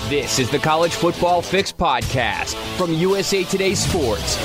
This is the College Football Fix podcast from USA Today Sports.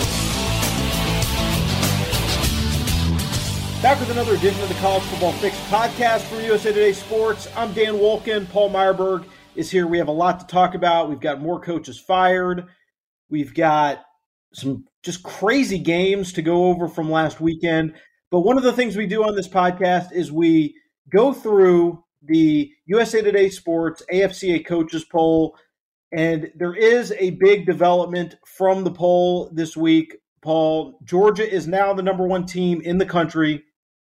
Back with another edition of the College Football Fix podcast from USA Today Sports. I'm Dan Wolken. Paul Meyerberg is here. We have a lot to talk about. We've got more coaches fired. We've got some just crazy games to go over from last weekend. But one of the things we do on this podcast is we go through the USA Today Sports AFCA coaches poll, and there is a big development from the poll this week. Paul, Georgia is now the number one team in the country.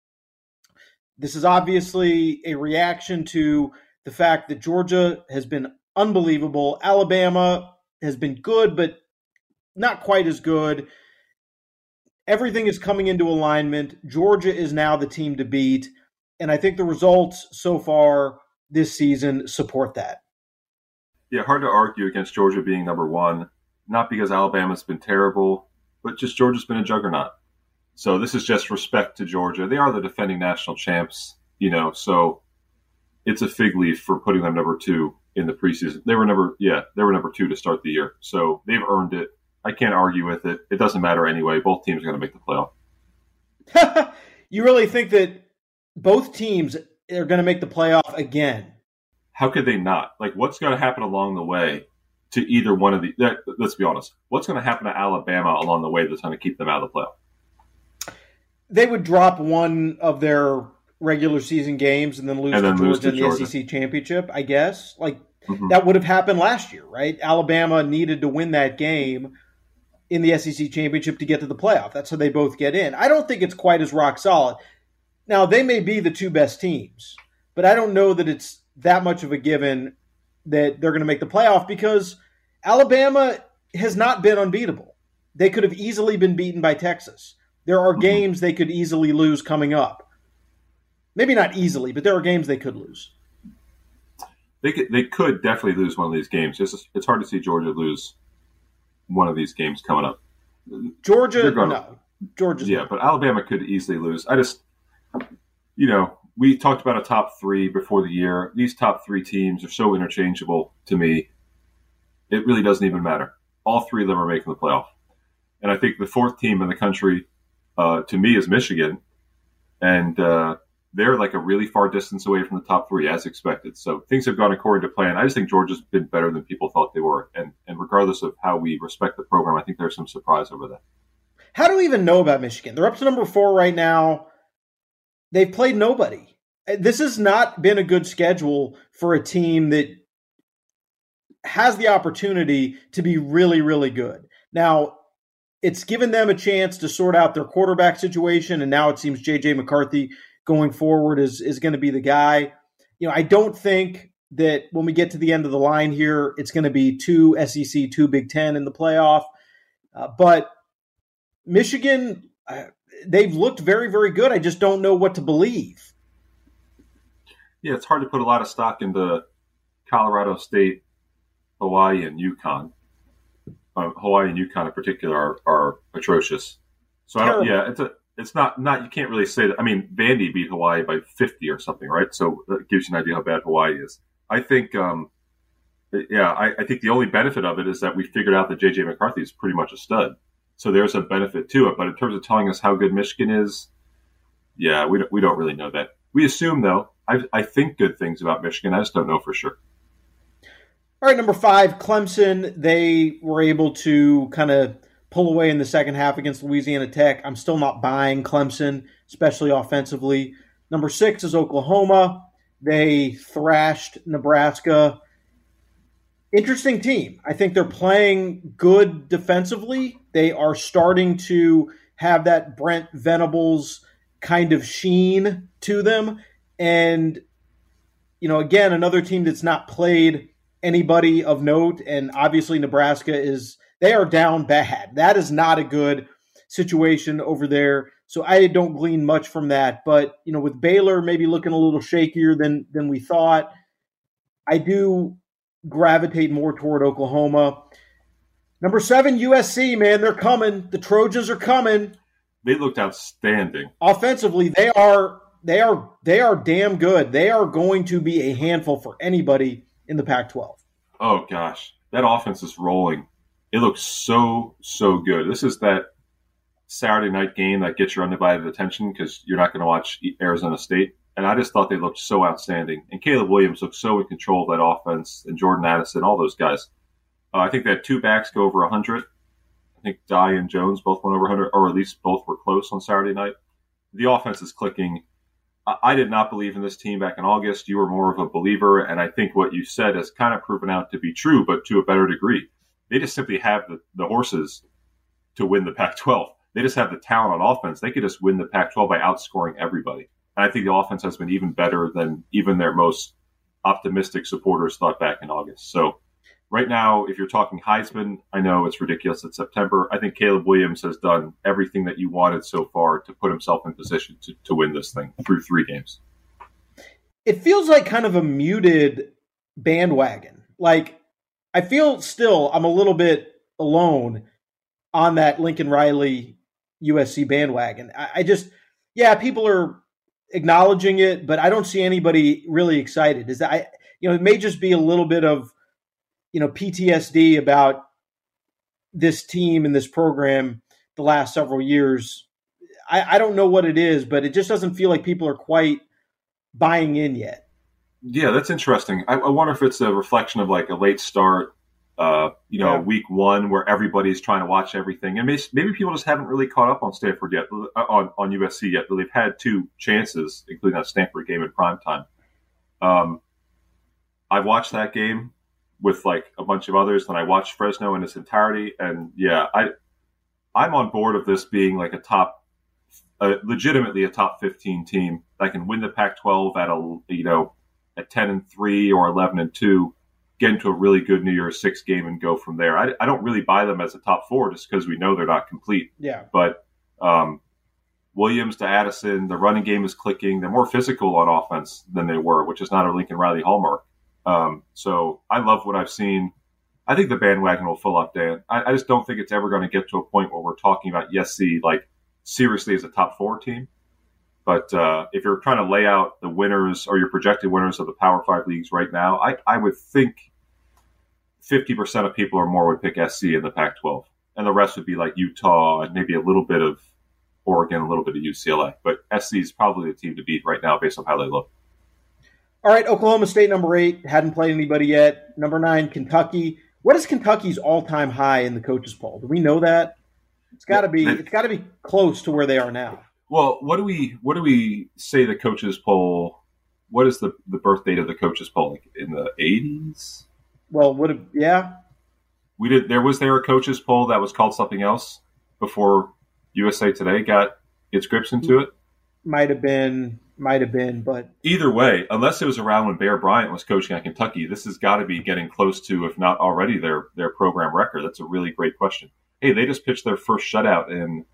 This is obviously a reaction to the fact that Georgia has been unbelievable. Alabama has been good, but not quite as good. Everything is coming into alignment. Georgia is now the team to beat. And I think the results so far this season support that. Yeah, hard to argue against Georgia being number one, not because Alabama's been terrible, but just Georgia's been a juggernaut. So this is just respect to Georgia. They are the defending national champs, so it's a fig leaf for putting them number two in the preseason. They were number two to start the year. So they've earned it. I can't argue with it. It doesn't matter anyway. Both teams are going to make the playoff. You really think that both teams are going to make the playoff again? How could they not? What's going to happen along the way to either one of the – let's be honest. What's going to happen to Alabama along the way that's going to keep them out of the playoff? They would drop one of their regular season games and then lose to Georgia in the SEC championship, I guess. That would have happened last year, right? Alabama needed to win that game in the SEC championship to get to the playoff. That's how they both get in. I don't think it's quite as rock solid. Now, they may be the two best teams, but I don't know that it's that much of a given that they're going to make the playoff because Alabama has not been unbeatable. They could have easily been beaten by Texas. There are games they could easily lose coming up. Maybe not easily, but there are games they could lose. They could definitely lose one of these games. It's hard to see Georgia lose one of these games coming up. Georgia's but Alabama could easily lose. We talked about a top three before the year. These top three teams are so interchangeable to me. It really doesn't even matter. All three of them are making the playoff. And I think the fourth team in the country, to me, is Michigan. And they're a really far distance away from the top three, as expected. So things have gone according to plan. I just think Georgia's been better than people thought they were. And regardless of how we respect the program, I think there's some surprise over that. How do we even know about Michigan? They're up to number 4 right now. They've played nobody. This has not been a good schedule for a team that has the opportunity to be really, really good. Now, it's given them a chance to sort out their quarterback situation, and now it seems J.J. McCarthy going forward is going to be the guy. I don't think that when we get to the end of the line here, it's going to be 2 SEC, 2 Big Ten in the playoff. But Michigan, they've looked very, very good. I just don't know what to believe. Yeah, it's hard to put a lot of stock into Colorado State, Hawaii, and UConn. Hawaii and UConn in particular are atrocious. So it's not you can't really say that. I mean, Vandy beat Hawaii by 50 or something, right? So that gives you an idea how bad Hawaii is. I think, I think the only benefit of it is that we figured out that J.J. McCarthy is pretty much a stud. So there's a benefit to it. But in terms of telling us how good Michigan is, we don't really know that. We assume, though, I think good things about Michigan. I just don't know for sure. All right, number 5, Clemson. They were able to kind of pull away in the second half against Louisiana Tech. I'm still not buying Clemson, especially offensively. Number 6 is Oklahoma. They thrashed Nebraska. Interesting team. I think they're playing good defensively. They are starting to have that Brent Venables kind of sheen to them. And, again, another team that's not played anybody of note. And obviously Nebraska they are down bad. That is not a good situation over there. So I don't glean much from that. But, with Baylor maybe looking a little shakier than we thought, I do gravitate more toward Oklahoma. Number 7, USC, man, they're coming. The Trojans are coming. They looked outstanding. Offensively, they are damn good. They are going to be a handful for anybody in the Pac-12. Oh gosh, that offense is rolling. It looks so good. This is that Saturday night game that gets your undivided attention because you're not going to watch Arizona State. And I just thought they looked so outstanding. And Caleb Williams looked so in control of that offense, and Jordan Addison, all those guys. I think they had two backs go over 100. I think Dye and Jones both went over 100, or at least both were close on Saturday night. The offense is clicking. I did not believe in this team back in August. You were more of a believer, and I think what you said has kind of proven out to be true, but to a better degree. They just simply have the horses to win the Pac-12. They just have the talent on offense. They could just win the Pac-12 by outscoring everybody. And I think the offense has been even better than even their most optimistic supporters thought back in August. So right now, if you're talking Heisman, I know it's ridiculous. It's September. I think Caleb Williams has done everything that you wanted so far to put himself in position to win this thing through 3 games. It feels like kind of a muted bandwagon. Like, I feel still I'm a little bit alone on that Lincoln Riley USC bandwagon. I just, people are acknowledging it, but I don't see anybody really excited. Is that, it may just be a little bit of, PTSD about this team and this program the last several years. I don't know what it is, but it just doesn't feel like people are quite buying in yet. Yeah, that's interesting. I wonder if it's a reflection of like a late start, week 1 where everybody's trying to watch everything. And maybe people just haven't really caught up on Stanford yet, on USC yet, but they've had 2 chances, including that Stanford game in primetime. I watched that game with like a bunch of others, then I watched Fresno in its entirety. And I'm on board of this being like legitimately a top 15 team that can win the Pac-12 at 10-3 or 11-2, get into a really good New Year's Six game and go from there. I don't really buy them as a top 4 just because we know they're not complete. Yeah. But Williams to Addison, the running game is clicking. They're more physical on offense than they were, which is not a Lincoln Riley hallmark. So I love what I've seen. I think the bandwagon will fill up, Dan. I just don't think it's ever going to get to a point where we're talking about USC like seriously as a top 4 team. But if you're trying to lay out the winners or your projected winners of the Power 5 leagues right now, I would think 50% of people or more would pick SC in the Pac-12. And the rest would be like Utah and maybe a little bit of Oregon, a little bit of UCLA. But SC is probably the team to beat right now based on how they look. All right, Oklahoma State, number 8, hadn't played anybody yet. Number 9, Kentucky. What is Kentucky's all-time high in the coaches poll? Do we know that? It's got to be close to where they are now. Well, what do we say the coaches poll? What is the birth date of the coaches poll? Like in the 80s? Well, we did. Was there a coaches poll that was called something else before USA Today got its grips into it? Might have been, but either way, unless it was around when Bear Bryant was coaching at Kentucky, this has got to be getting close to, if not already, their program record. That's a really great question. Hey, they just pitched their first shutout in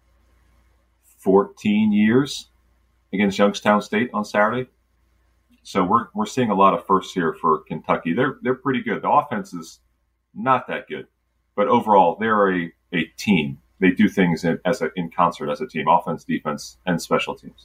14 years against Youngstown State on Saturday. So we're seeing a lot of firsts here for Kentucky. They're pretty good. The offense is not that good, but overall they're a team. They do things in concert as a team: offense, defense, and special teams.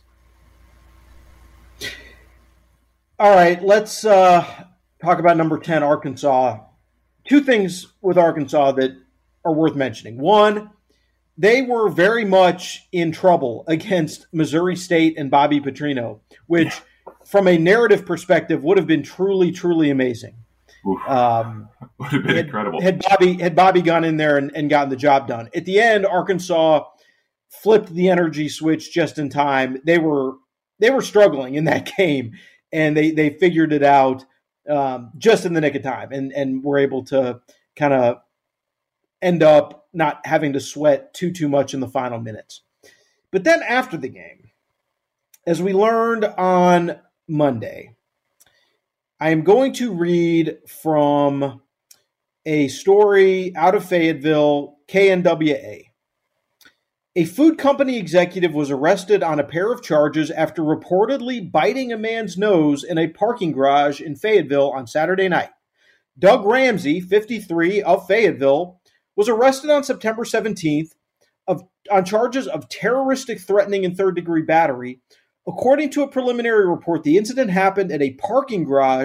All right, let's talk about number 10, Arkansas. 2 things with Arkansas that are worth mentioning. One, they were very much in trouble against Missouri State and Bobby Petrino, which from a narrative perspective would have been truly, truly amazing. Would have been incredible. Had Bobby gone in there and gotten the job done. At the end, Arkansas flipped the energy switch just in time. They were struggling in that game, and they figured it out just in the nick of time, and were able to kind of end up not having to sweat too much in the final minutes. But then after the game, as we learned on Monday, I am going to read from a story out of Fayetteville, KNWA. A food company executive was arrested on a pair of charges after reportedly biting a man's nose in a parking garage in Fayetteville on Saturday night. Doug Ramsey, 53, of Fayetteville, was arrested on September 17th on charges of terroristic threatening and third-degree battery. According to a preliminary report, the incident happened at a parking garage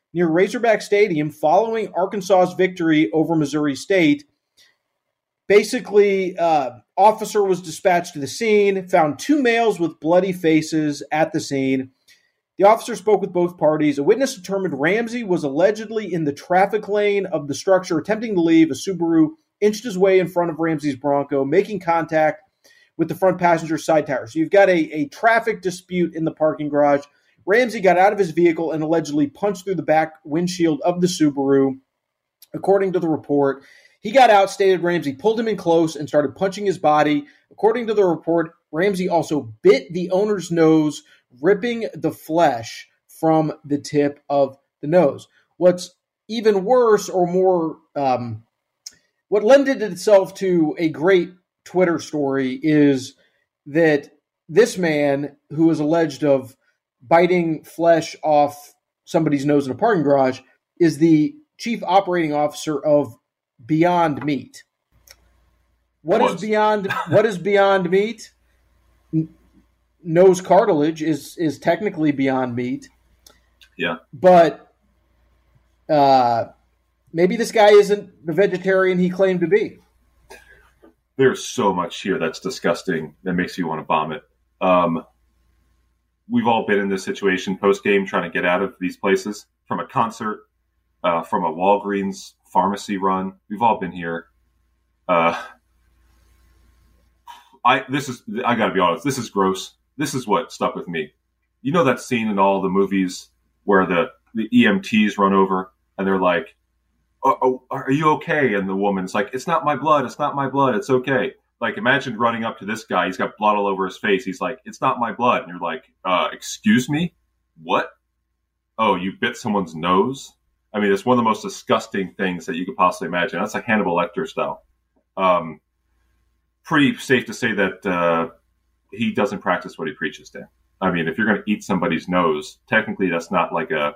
near Razorback Stadium following Arkansas's victory over Missouri State. Basically, officer was dispatched to the scene, found 2 males with bloody faces at the scene. The officer spoke with both parties. A witness determined Ramsey was allegedly in the traffic lane of the structure, attempting to leave. A Subaru inched his way in front of Ramsey's Bronco, making contact with the front passenger side tire. So you've got a traffic dispute in the parking garage. Ramsey got out of his vehicle and allegedly punched through the back windshield of the Subaru. According to the report, he got out, stated Ramsey pulled him in close and started punching his body. According to the report, Ramsey also bit the owner's nose, ripping the flesh from the tip of the nose. What's even worse or more, what lended itself to a great Twitter story is that this man, who is alleged of biting flesh off somebody's nose in a parking garage, is the chief operating officer of Beyond Meat. What is Beyond Meat? Nose cartilage is technically Beyond Meat. Yeah. But maybe this guy isn't the vegetarian he claimed to be. There's so much here that's disgusting that makes you want to vomit. We've all been in this situation post-game trying to get out of these places, from a concert, from a Walgreens pharmacy run. We've all been here. I gotta be honest, this is gross. This is what stuck with me. You know that scene in all the movies where the EMTs run over and they're like, oh, are you okay? And the woman's like, it's not my blood. It's not my blood. It's okay. Like, imagine running up to this guy. He's got blood all over his face. He's like, it's not my blood. And you're like, excuse me? What? Oh, you bit someone's nose? I mean, it's one of the most disgusting things that you could possibly imagine. That's like Hannibal Lecter style. Pretty safe to say that he doesn't practice what he preaches, Dan. I mean, if you're going to eat somebody's nose, technically that's not like a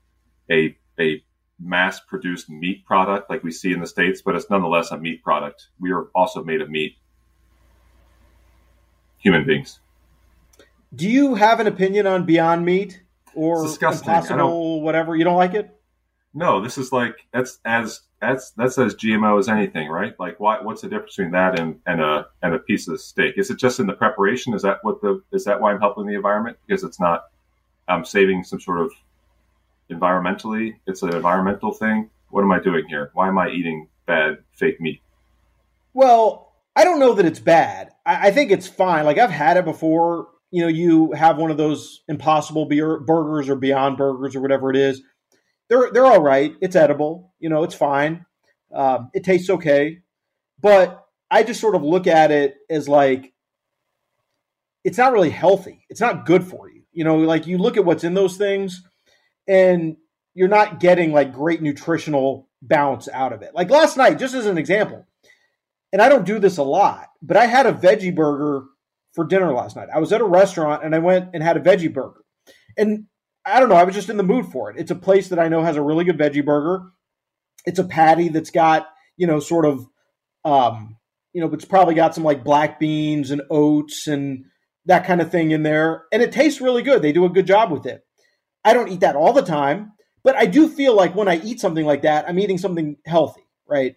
mass-produced meat product like we see in the States, but it's nonetheless a meat product. We are also made of meat. Human beings. Do you have an opinion on Beyond Meat or disgusting. Impossible, whatever? You don't like it? No, this is like that's as GMO as anything, right? Like, what's the difference between that and a piece of steak? Is it just in the preparation? Is that why I'm helping the environment? Because it's not. I'm saving some sort of environmentally. It's an environmental thing. What am I doing here? Why am I eating bad fake meat? Well, I don't know that it's bad. I think it's fine. Like, I've had it before. You know, you have one of those Impossible burgers or Beyond Burgers or whatever it is. They're all right. It's edible. You know, it's fine. It tastes okay. But I just sort of look at it as like, it's not really healthy. It's not good for you. You know, like, you look at what's in those things and you're not getting like great nutritional balance out of it. Like last night, just as an example, and I don't do this a lot, but I had a veggie burger for dinner last night. I was at a restaurant and I went and had a veggie burger. And I don't know, I was just in the mood for it. It's a place that I know has a really good veggie burger. It's a patty that's got, you know, sort of, it's probably got some like black beans and oats and that kind of thing in there. And it tastes really good. They do a good job with it. I don't eat that all the time, but I do feel like when I eat something like that, I'm eating something healthy, right?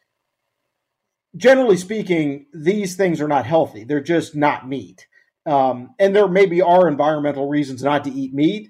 Generally speaking, these things are not healthy. They're just not meat. And there maybe are environmental reasons not to eat meat.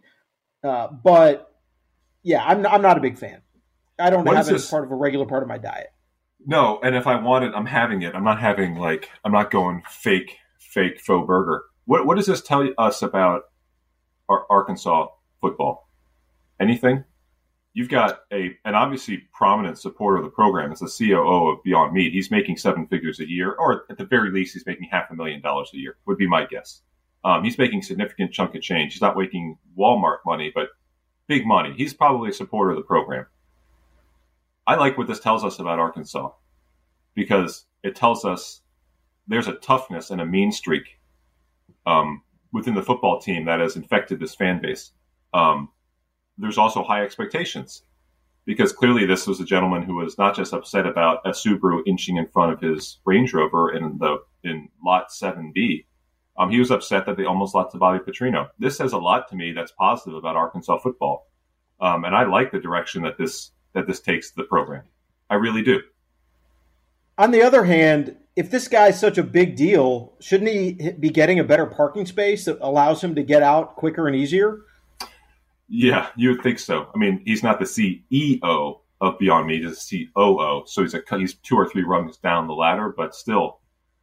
But yeah, I'm not a big fan. I don't have it as part of a regular part of my diet. No, and if I want it, I'm having it. I'm not going fake faux burger. What does this tell us about Arkansas football? Anything? You've got an obviously prominent supporter of the program. It's the COO of Beyond Meat. He's making 7 figures a year, or at the very least, he's making $500,000 a year, would be my guess. He's making significant chunk of change. He's not making Walmart money, but big money. He's probably a supporter of the program. I like what this tells us about Arkansas because it tells us there's a toughness and a mean streak within the football team that has infected this fan base. There's also high expectations because clearly this was a gentleman who was not just upset about a Subaru inching in front of his Range Rover in lot 7B. He was upset that they almost lost to Bobby Petrino. This says a lot to me that's positive about Arkansas football. And I like the direction that this takes the program. I really do. On the other hand, if this guy's such a big deal, shouldn't he be getting a better parking space that allows him to get out quicker and easier? Yeah, you would think so. I mean, he's not the CEO of Beyond Meat, he's the COO, so he's 2 or 3 rungs down the ladder. But still,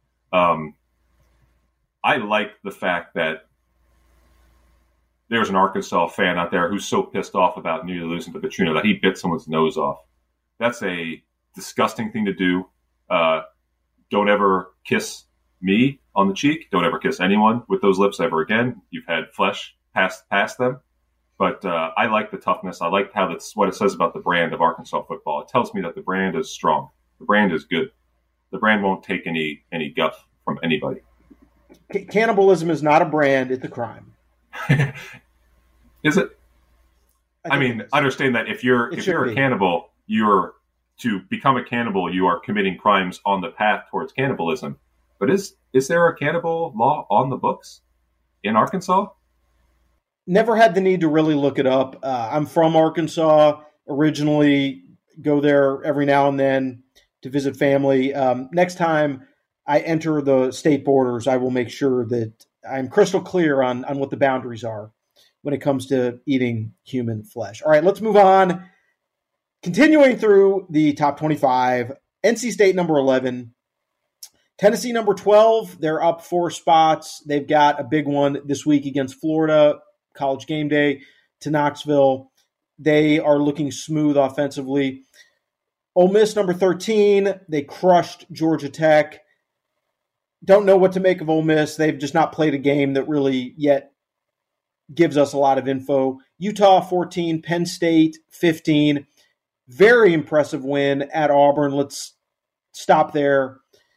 I like the fact that there's an Arkansas fan out there who's so pissed off about nearly losing to Petrino that he bit someone's nose off. That's a disgusting thing to do. Don't ever kiss me on the cheek. Don't ever kiss anyone with those lips ever again. You've had flesh past them. But I like the toughness. I like how that's what it says about the brand of Arkansas football. It tells me that the brand is strong. The brand is good. The brand won't take any guff from anybody. Cannibalism is not a brand; it's a crime. Is it? I mean, understand that if you're a cannibal, to become a cannibal, you are committing crimes on the path towards cannibalism. But is there a cannibal law on the books in Arkansas? Never had the need to really look it up. I'm from Arkansas originally, go there every now and then to visit family. Next time I enter the state borders, I will make sure that I'm crystal clear on what the boundaries are when it comes to eating human flesh. All right, let's move on. Continuing through the top 25, NC State number 11, Tennessee number 12. They're up 4 spots. They've got a big one this week against Florida, College game day to Knoxville. They are looking smooth offensively. Ole Miss number 13. They crushed Georgia Tech. Don't know what to make of Ole Miss. They've just not played a game that really yet gives us a lot of info. Utah 14, Penn State 15. Very impressive win at Auburn. Let's stop there.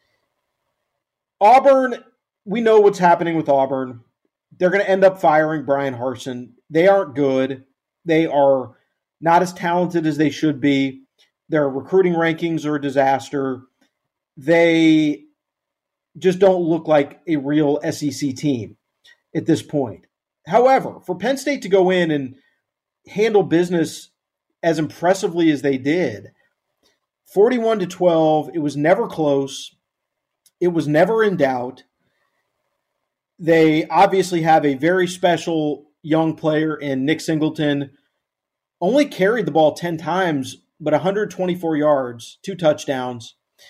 Auburn, we know what's happening with Auburn. They're going to end up firing Brian Harsin. They aren't good. They are not as talented as they should be. Their recruiting rankings are a disaster. They just don't look like a real SEC team at this point. However, for Penn State to go in and handle business as impressively as they did, 41-12, it was never close. It was never in doubt. They obviously have a very special young player in Nick Singleton. Only carried the ball 10 times, but 124 yards, 2 touchdowns.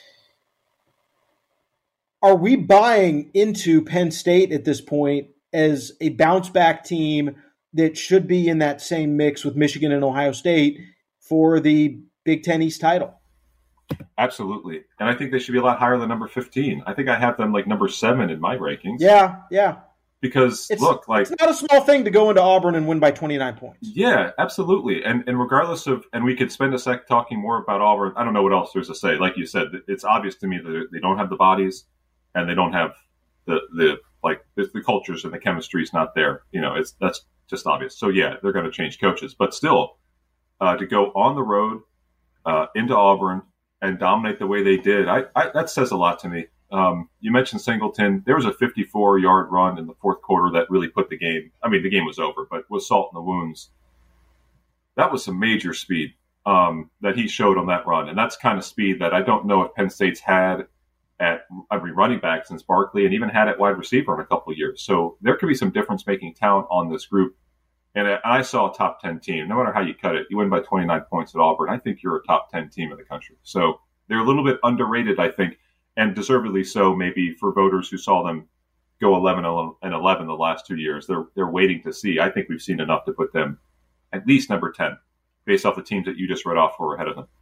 Are we buying into Penn State at this point as a bounce-back team that should be in that same mix with Michigan and Ohio State for the Big Ten East title? Absolutely. And I think they should be a lot higher than number 15. I think I have them like number 7 in my rankings. Yeah. Because, it's not a small thing to go into Auburn and win by 29 points. Yeah, absolutely. And regardless of – and we could spend a sec talking more about Auburn. I don't know what else there's to say. Like you said, it's obvious to me that they don't have the bodies and they don't have the cultures and the chemistry is not there. You know, that's just obvious. So, yeah, they're going to change coaches. But still, to go on the road into Auburn and dominate the way they did, that says a lot to me. You mentioned Singleton. There was a 54-yard run in the fourth quarter that really put the game. I mean, the game was over, but was salt in the wounds. That was some major speed that he showed on that run, and that's kind of speed that I don't know if Penn State's had at every running back since Barkley, and even had at wide receiver in a couple of years. So there could be some difference-making talent on this group. And I saw a top 10 team. No matter how you cut it, you win by 29 points at Auburn. I think you're a top 10 team in the country. So they're a little bit underrated, I think. And deservedly so, maybe for voters who saw them go 11-11 the last 2 years. They're waiting to see. I think we've seen enough to put them at least number 10, based off the teams that you just read off who are ahead of them.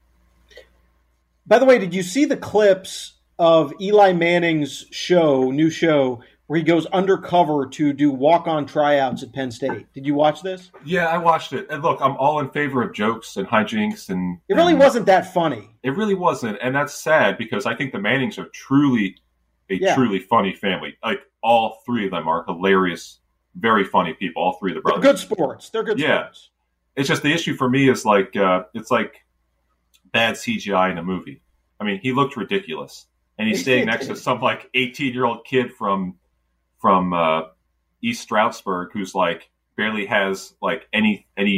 By the way, did you see the clips of Eli Manning's new show, where he goes undercover to do walk-on tryouts at Penn State? Did you watch this? Yeah, I watched it. And look, I'm all in favor of jokes and hijinks. And it really wasn't that funny. It really wasn't. And that's sad because I think the Mannings are truly funny family. Like, all 3 of them are hilarious, very funny people, all 3 of the brothers. They're good sports. Sports. It's just the issue for me is it's like bad CGI in a movie. I mean, he looked ridiculous. And he's staying next to some 18-year-old kid from East Stroudsburg who's barely has any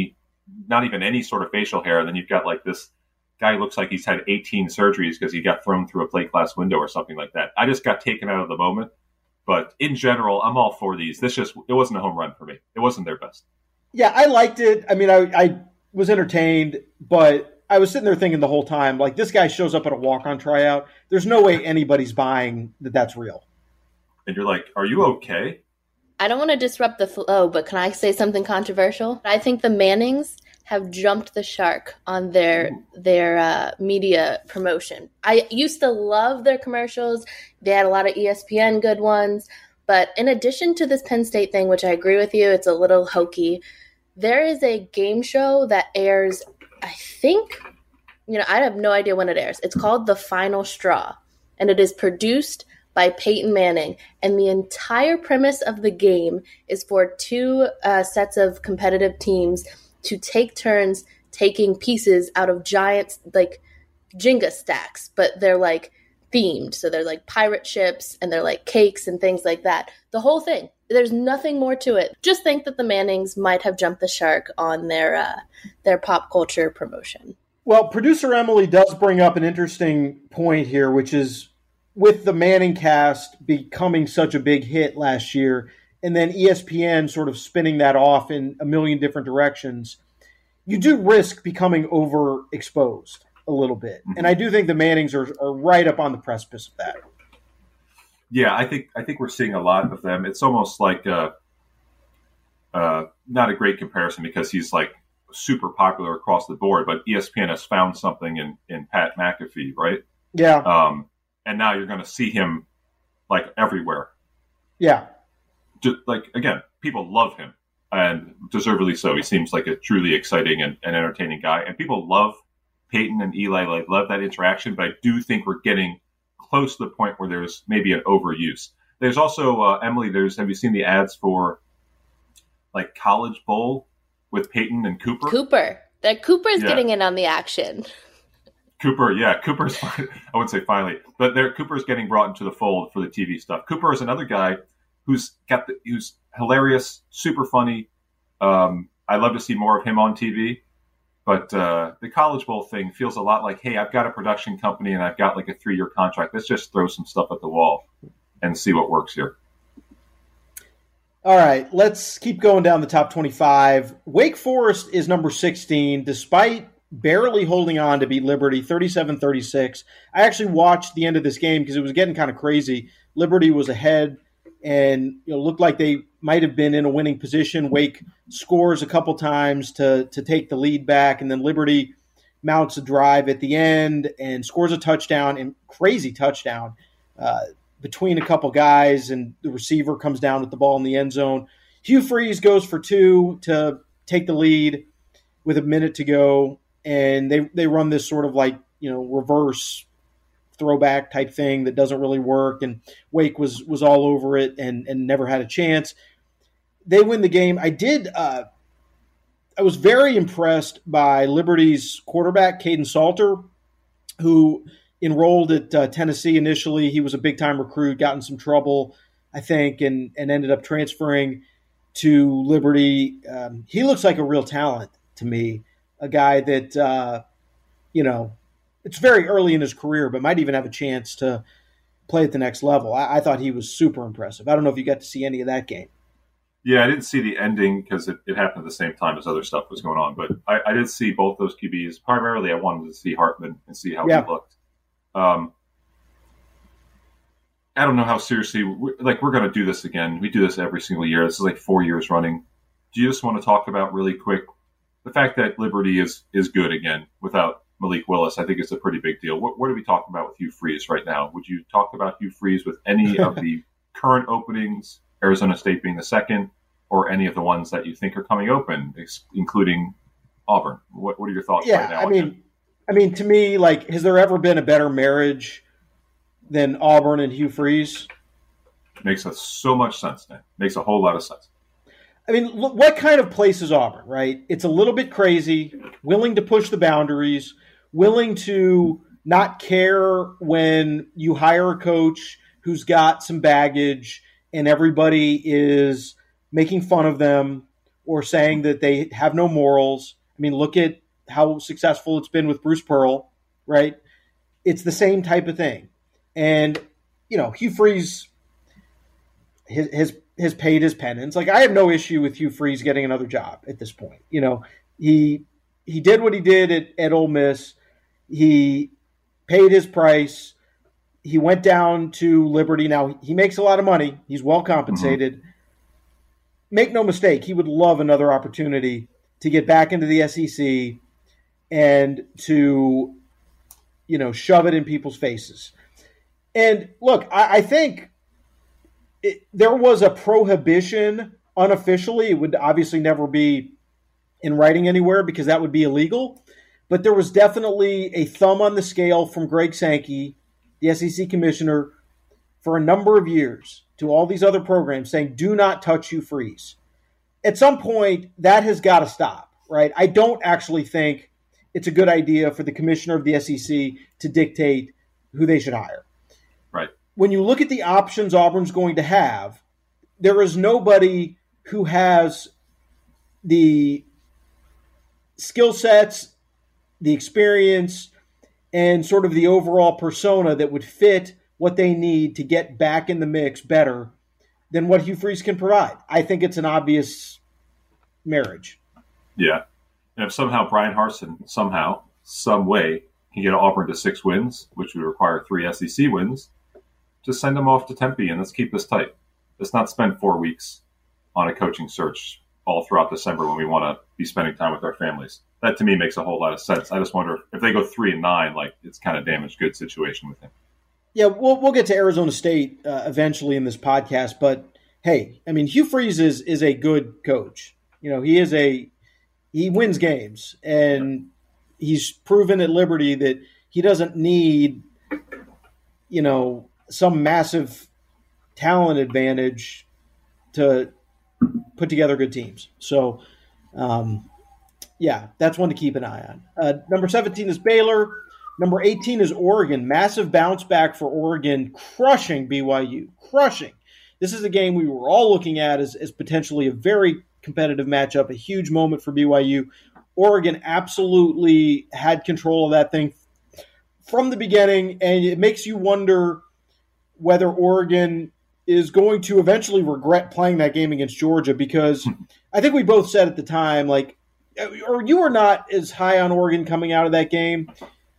not even any sort of facial hair. And then you've got like this guy who looks like he's had 18 surgeries because he got thrown through a plate glass window or something like that. I just got taken out of the moment. But in general, I'm all for these. It wasn't a home run for me. It wasn't their best. Yeah, I liked it. I mean, I was entertained, but I was sitting there thinking the whole time, like, this guy shows up at a walk-on tryout. There's no way anybody's buying that that's real. And you're like, are you okay? I don't want to disrupt the flow, but can I say something controversial? I think the Mannings have jumped the shark on their media promotion. I used to love their commercials. They had a lot of ESPN good ones. But in addition to this Penn State thing, which I agree with you, it's a little hokey, there is a game show that airs, I think, I have no idea when it airs. It's called The Final Straw, and it is produced by Peyton Manning. And the entire premise of the game is for two sets of competitive teams to take turns taking pieces out of giant, like, Jenga stacks, but they're, like, themed. So they're, like, pirate ships, and they're, like, cakes and things like that. The whole thing. There's nothing more to it. Just think that the Mannings might have jumped the shark on their pop culture promotion. Well, producer Emily does bring up an interesting point here, which is with the Manning cast becoming such a big hit last year, and then ESPN sort of spinning that off in a million different directions, you do risk becoming overexposed a little bit. And I do think the Mannings are right up on the precipice of that. Yeah, I think we're seeing a lot of them. It's almost like not a great comparison because he's like super popular across the board, but ESPN has found something in Pat McAfee, right? Yeah. And now you're going to see him like everywhere. Yeah. Just, like, again, people love him, and deservedly so. He seems like a truly exciting and entertaining guy, and people love Peyton and Eli, like, love that interaction. But I do think we're getting close to the point where there's maybe an overuse. There's also Emily. Have you seen the ads for like College Bowl with Peyton and Cooper? Cooper's getting in on the action. Cooper's. I wouldn't say finally, but Cooper's getting brought into the fold for the TV stuff. Cooper is another guy who's hilarious, super funny. I love to see more of him on TV. But the College Bowl thing feels a lot like, hey, I've got a production company and I've got like a 3-year contract. Let's just throw some stuff at the wall and see what works here. All right, let's keep going down the top 25. Wake Forest is number 16, despite barely holding on to beat Liberty 37-36. I actually watched the end of this game because it was getting kind of crazy. Liberty was ahead and looked like they might have been in a winning position. Wake scores a couple times to take the lead back, and then Liberty mounts a drive at the end and scores a touchdown, and crazy touchdown between a couple guys, and the receiver comes down with the ball in the end zone. Hugh Freeze goes for 2 to take the lead with a minute to go, and they run this sort of like reverse throwback type thing that doesn't really work, and Wake was all over it and never had a chance. They win the game. I was very impressed by Liberty's quarterback, Caden Salter, who enrolled at Tennessee initially. He was a big-time recruit, got in some trouble, I think, and ended up transferring to Liberty. He looks like a real talent to me, a guy that, it's very early in his career, but might even have a chance to play at the next level. I thought he was super impressive. I don't know if you got to see any of that game. Yeah, I didn't see the ending because it happened at the same time as other stuff was going on. But I did see both those QBs. Primarily, I wanted to see Hartman and see how he looked. I don't know how seriously we're going to do this again. We do this every single year. This is like 4 years running. Do you just want to talk about really quick the fact that Liberty is good again without Malik Willis? I think it's a pretty big deal. What are we talking about with Hugh Freeze right now? Would you talk about Hugh Freeze with any of the current openings, Arizona State being the second, or any of the ones that you think are coming open, including Auburn? What are your thoughts right now? I mean, to me, like, has there ever been a better marriage than Auburn and Hugh Freeze? Makes so much sense, man. Makes a whole lot of sense. I mean, look, what kind of place is Auburn, right? It's a little bit crazy, willing to push the boundaries, willing to not care when you hire a coach who's got some baggage and everybody is making fun of them or saying that they have no morals. I mean, look at how successful it's been with Bruce Pearl, right? It's the same type of thing. And, Hugh Freeze has paid his penance. Like, I have no issue with Hugh Freeze getting another job at this point. He did what he did at Ole Miss. He paid his price. He went down to Liberty. Now, he makes a lot of money. He's well compensated. Mm-hmm. Make no mistake, he would love another opportunity to get back into the SEC and to, shove it in people's faces. And look, I think there was a prohibition unofficially. It would obviously never be in writing anywhere because that would be illegal. But there was definitely a thumb on the scale from Greg Sankey, the SEC commissioner, for a number of years to all these other programs saying, do not touch Hugh Freeze. At some point, that has got to stop, right? I don't actually think it's a good idea for the commissioner of the SEC to dictate who they should hire. Right. When you look at the options Auburn's going to have, there is nobody who has the skill sets, the experience, and sort of the overall persona that would fit what they need to get back in the mix better than what Hugh Freeze can provide. I think it's an obvious marriage. Yeah. And if somehow Brian Harsin, some way, can get Auburn to 6 wins, which would require 3 SEC wins, just send them off to Tempe and let's keep this tight. Let's not spend 4 weeks on a coaching search all throughout December when we want to be spending time with our families. That to me makes a whole lot of sense. I just wonder if they go 3-9, like it's kind of damaged goods situation with him. Yeah, we'll get to Arizona State eventually in this podcast, but hey, I mean, Hugh Freeze is a good coach. He wins games, and he's proven at Liberty that he doesn't need, some massive talent advantage to put together good teams. So, that's one to keep an eye on. Number 17 is Baylor. Number 18 is Oregon. Massive bounce back for Oregon, crushing BYU. Crushing. This is a game we were all looking at as potentially a very competitive matchup, a huge moment for BYU. Oregon absolutely had control of that thing from the beginning, and it makes you wonder whether Oregon is going to eventually regret playing that game against Georgia, because I think we both said at the time, or you were not as high on Oregon coming out of that game.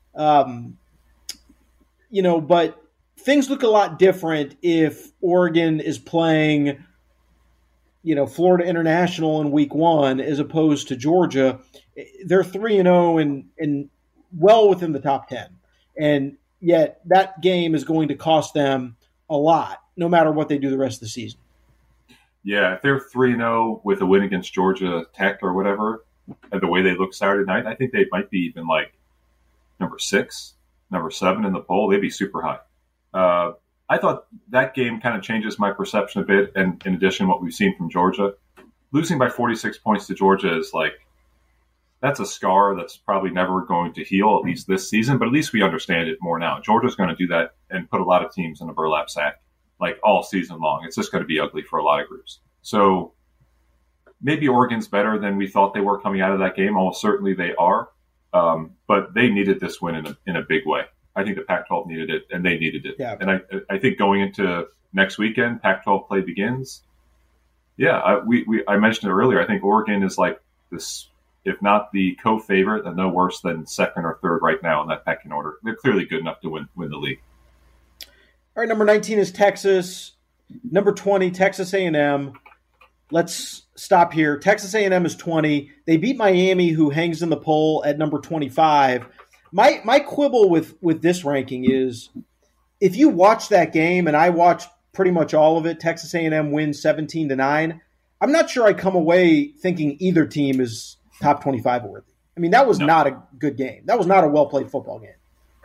But things look a lot different if Oregon is playing, Florida International in week 1 as opposed to Georgia. They're 3-0 and well within the top 10. And yet that game is going to cost them a lot, no matter what they do the rest of the season. Yeah, if they're 3-0 with a win against Georgia Tech or whatever, and the way they look Saturday night, I think they might be even number 6, number 7 in the poll. They'd be super high. I thought that game kind of changes my perception a bit. And in addition, what we've seen from Georgia, losing by 46 points to Georgia is that's a scar that's probably never going to heal, at least this season. But at least we understand it more now. Georgia's going to do that and put a lot of teams in a burlap sack all season long. It's just going to be ugly for a lot of groups. So maybe Oregon's better than we thought they were coming out of that game. Almost certainly they are. But they needed this win in a big way. I think the Pac-12 needed it, and they needed it. Yeah. And I think going into next weekend, Pac-12 play begins. Yeah, I mentioned it earlier. I think Oregon is this, if not the co-favorite, then no worse than second or third right now in that pecking order. They're clearly good enough to win the league. All right, number 19 is Texas. Number 20, Texas A&M. Let's stop here. Texas A&M is 20. They beat Miami, who hangs in the poll at number 25. My quibble with this ranking is, if you watch that game, and I watched pretty much all of it, Texas A&M wins 17-9. I'm not sure I come away thinking either team is top 25 worthy. I mean, that was not a good game. That was not a well-played football game.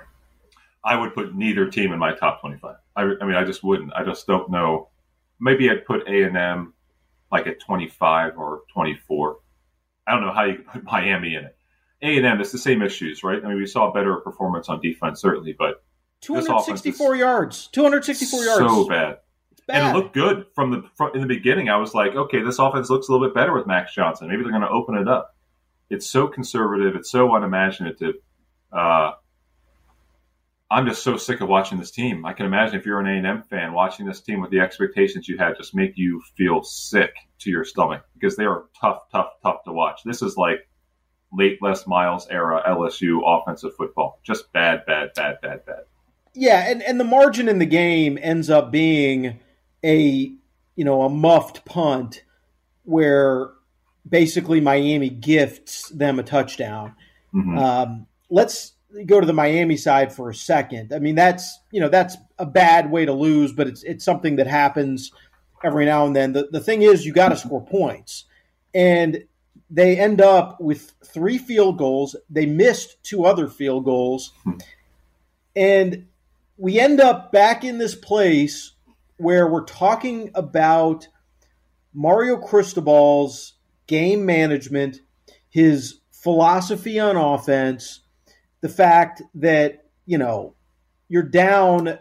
I would put neither team in my top 25. I mean, I just wouldn't. I just don't know. Maybe I'd put A&M at 25 or 24. I don't know how you could put Miami in it. A&M, it's the same issues, right? I mean, we saw a better performance on defense, certainly, but 264 yards. 264 yards. So bad. It's bad. And it looked good in the beginning. I was like, okay, this offense looks a little bit better with Max Johnson. Maybe they're going to open it up. It's so conservative. It's so unimaginative. I'm just so sick of watching this team. I can imagine if you're an A&M fan watching this team with the expectations you had just make you feel sick to your stomach because they are tough to watch. This is like late Les Miles era LSU offensive football. Just bad. Yeah, and the margin in the game ends up being a muffed punt where basically Miami gifts them a touchdown. Mm-hmm. Let's go to the Miami side for a second. I mean, that's a bad way to lose, but it's something that happens every now and then. The thing is, you got to score points, and they end up with 3 field goals. They missed 2 other field goals, and we end up back in this place where we're talking about Mario Cristobal's game management, his philosophy on offense, the fact that, you're down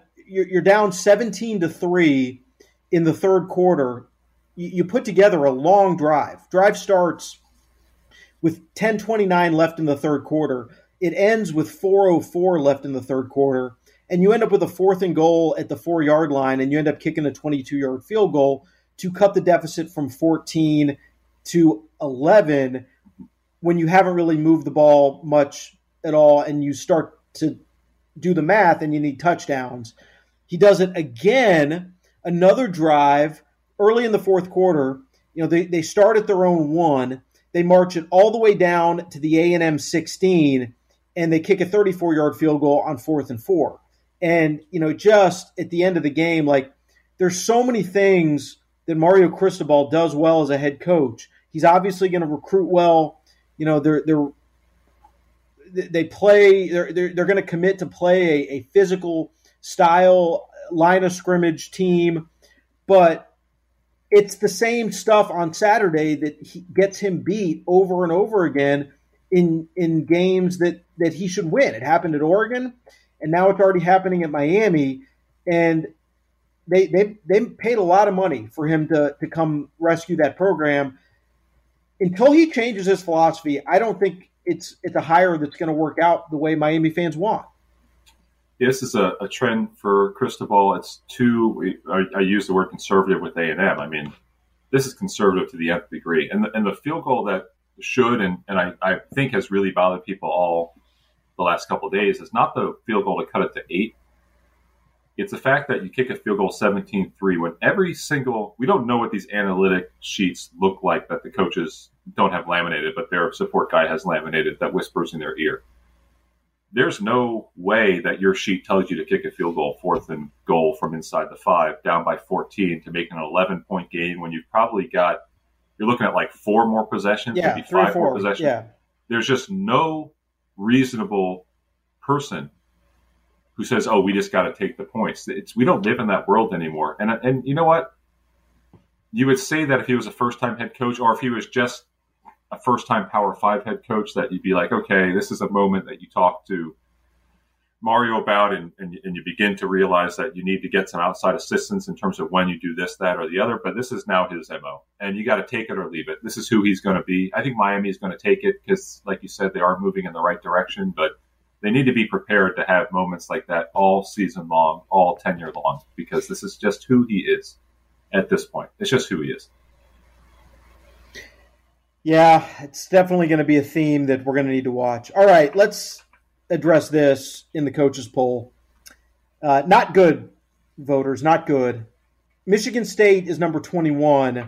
17-3 in the third quarter. You put together a long drive. Drive starts with 10:29 left in the third quarter. It ends with 4:04 left in the third quarter. And you end up with a 4th and goal at the 4-yard line, and you end up kicking a 22-yard field goal to cut the deficit from 14 to 11 when you haven't really moved the ball much at all, and you start to do the math and you need touchdowns. He does it again, another drive early in the fourth quarter. They start at their own 1. They march it all the way down to the A&M 16, and they kick a 34-yard field goal on 4th and 4. And, just at the end of the game, there's so many things that Mario Cristobal does well as a head coach. He's obviously going to recruit well. They're going to commit to play a physical style line of scrimmage team, but it's the same stuff on Saturday that gets him beat over and over again in games that he should win. It happened at Oregon, and now it's already happening at Miami, and they paid a lot of money for him to come rescue that program. Until he changes his philosophy, I don't think it's a hire that's going to work out the way Miami fans want. This is a trend for Cristobal. It's I use the word conservative with A&M. I mean, this is conservative to the nth degree. And the field goal that should, and I think has really bothered people all the last couple of days, is not the field goal to cut it to 8. It's the fact that you kick a field goal 17-3 when we don't know what these analytic sheets look like that the coaches don't have laminated, but their support guy has laminated that whispers in their ear. There's no way that your sheet tells you to kick a field goal 4th and goal from inside the 5 down by 14 to make an 11-point game when you've probably you're looking at 4 more possessions, maybe 5 more possessions. Yeah. There's just no reasonable person who says, "Oh, we just got to take the points." We don't live in that world anymore. And you know what? You would say that if he was a first-time head coach, or if he was just a first-time Power 5 head coach, that you'd be like, okay, this is a moment that you talk to Mario about, and you begin to realize that you need to get some outside assistance in terms of when you do this, that, or the other. But this is now his MO, and you got to take it or leave it. This is who he's going to be. I think Miami is going to take it because, like you said, they are moving in the right direction, but they need to be prepared to have moments like that all season long, all tenure long, because this is just who he is at this point. It's just who he is. Yeah, it's definitely going to be a theme that we're going to need to watch. All right, let's address this in the coaches poll. Not good, voters, not good. Michigan State is number 21.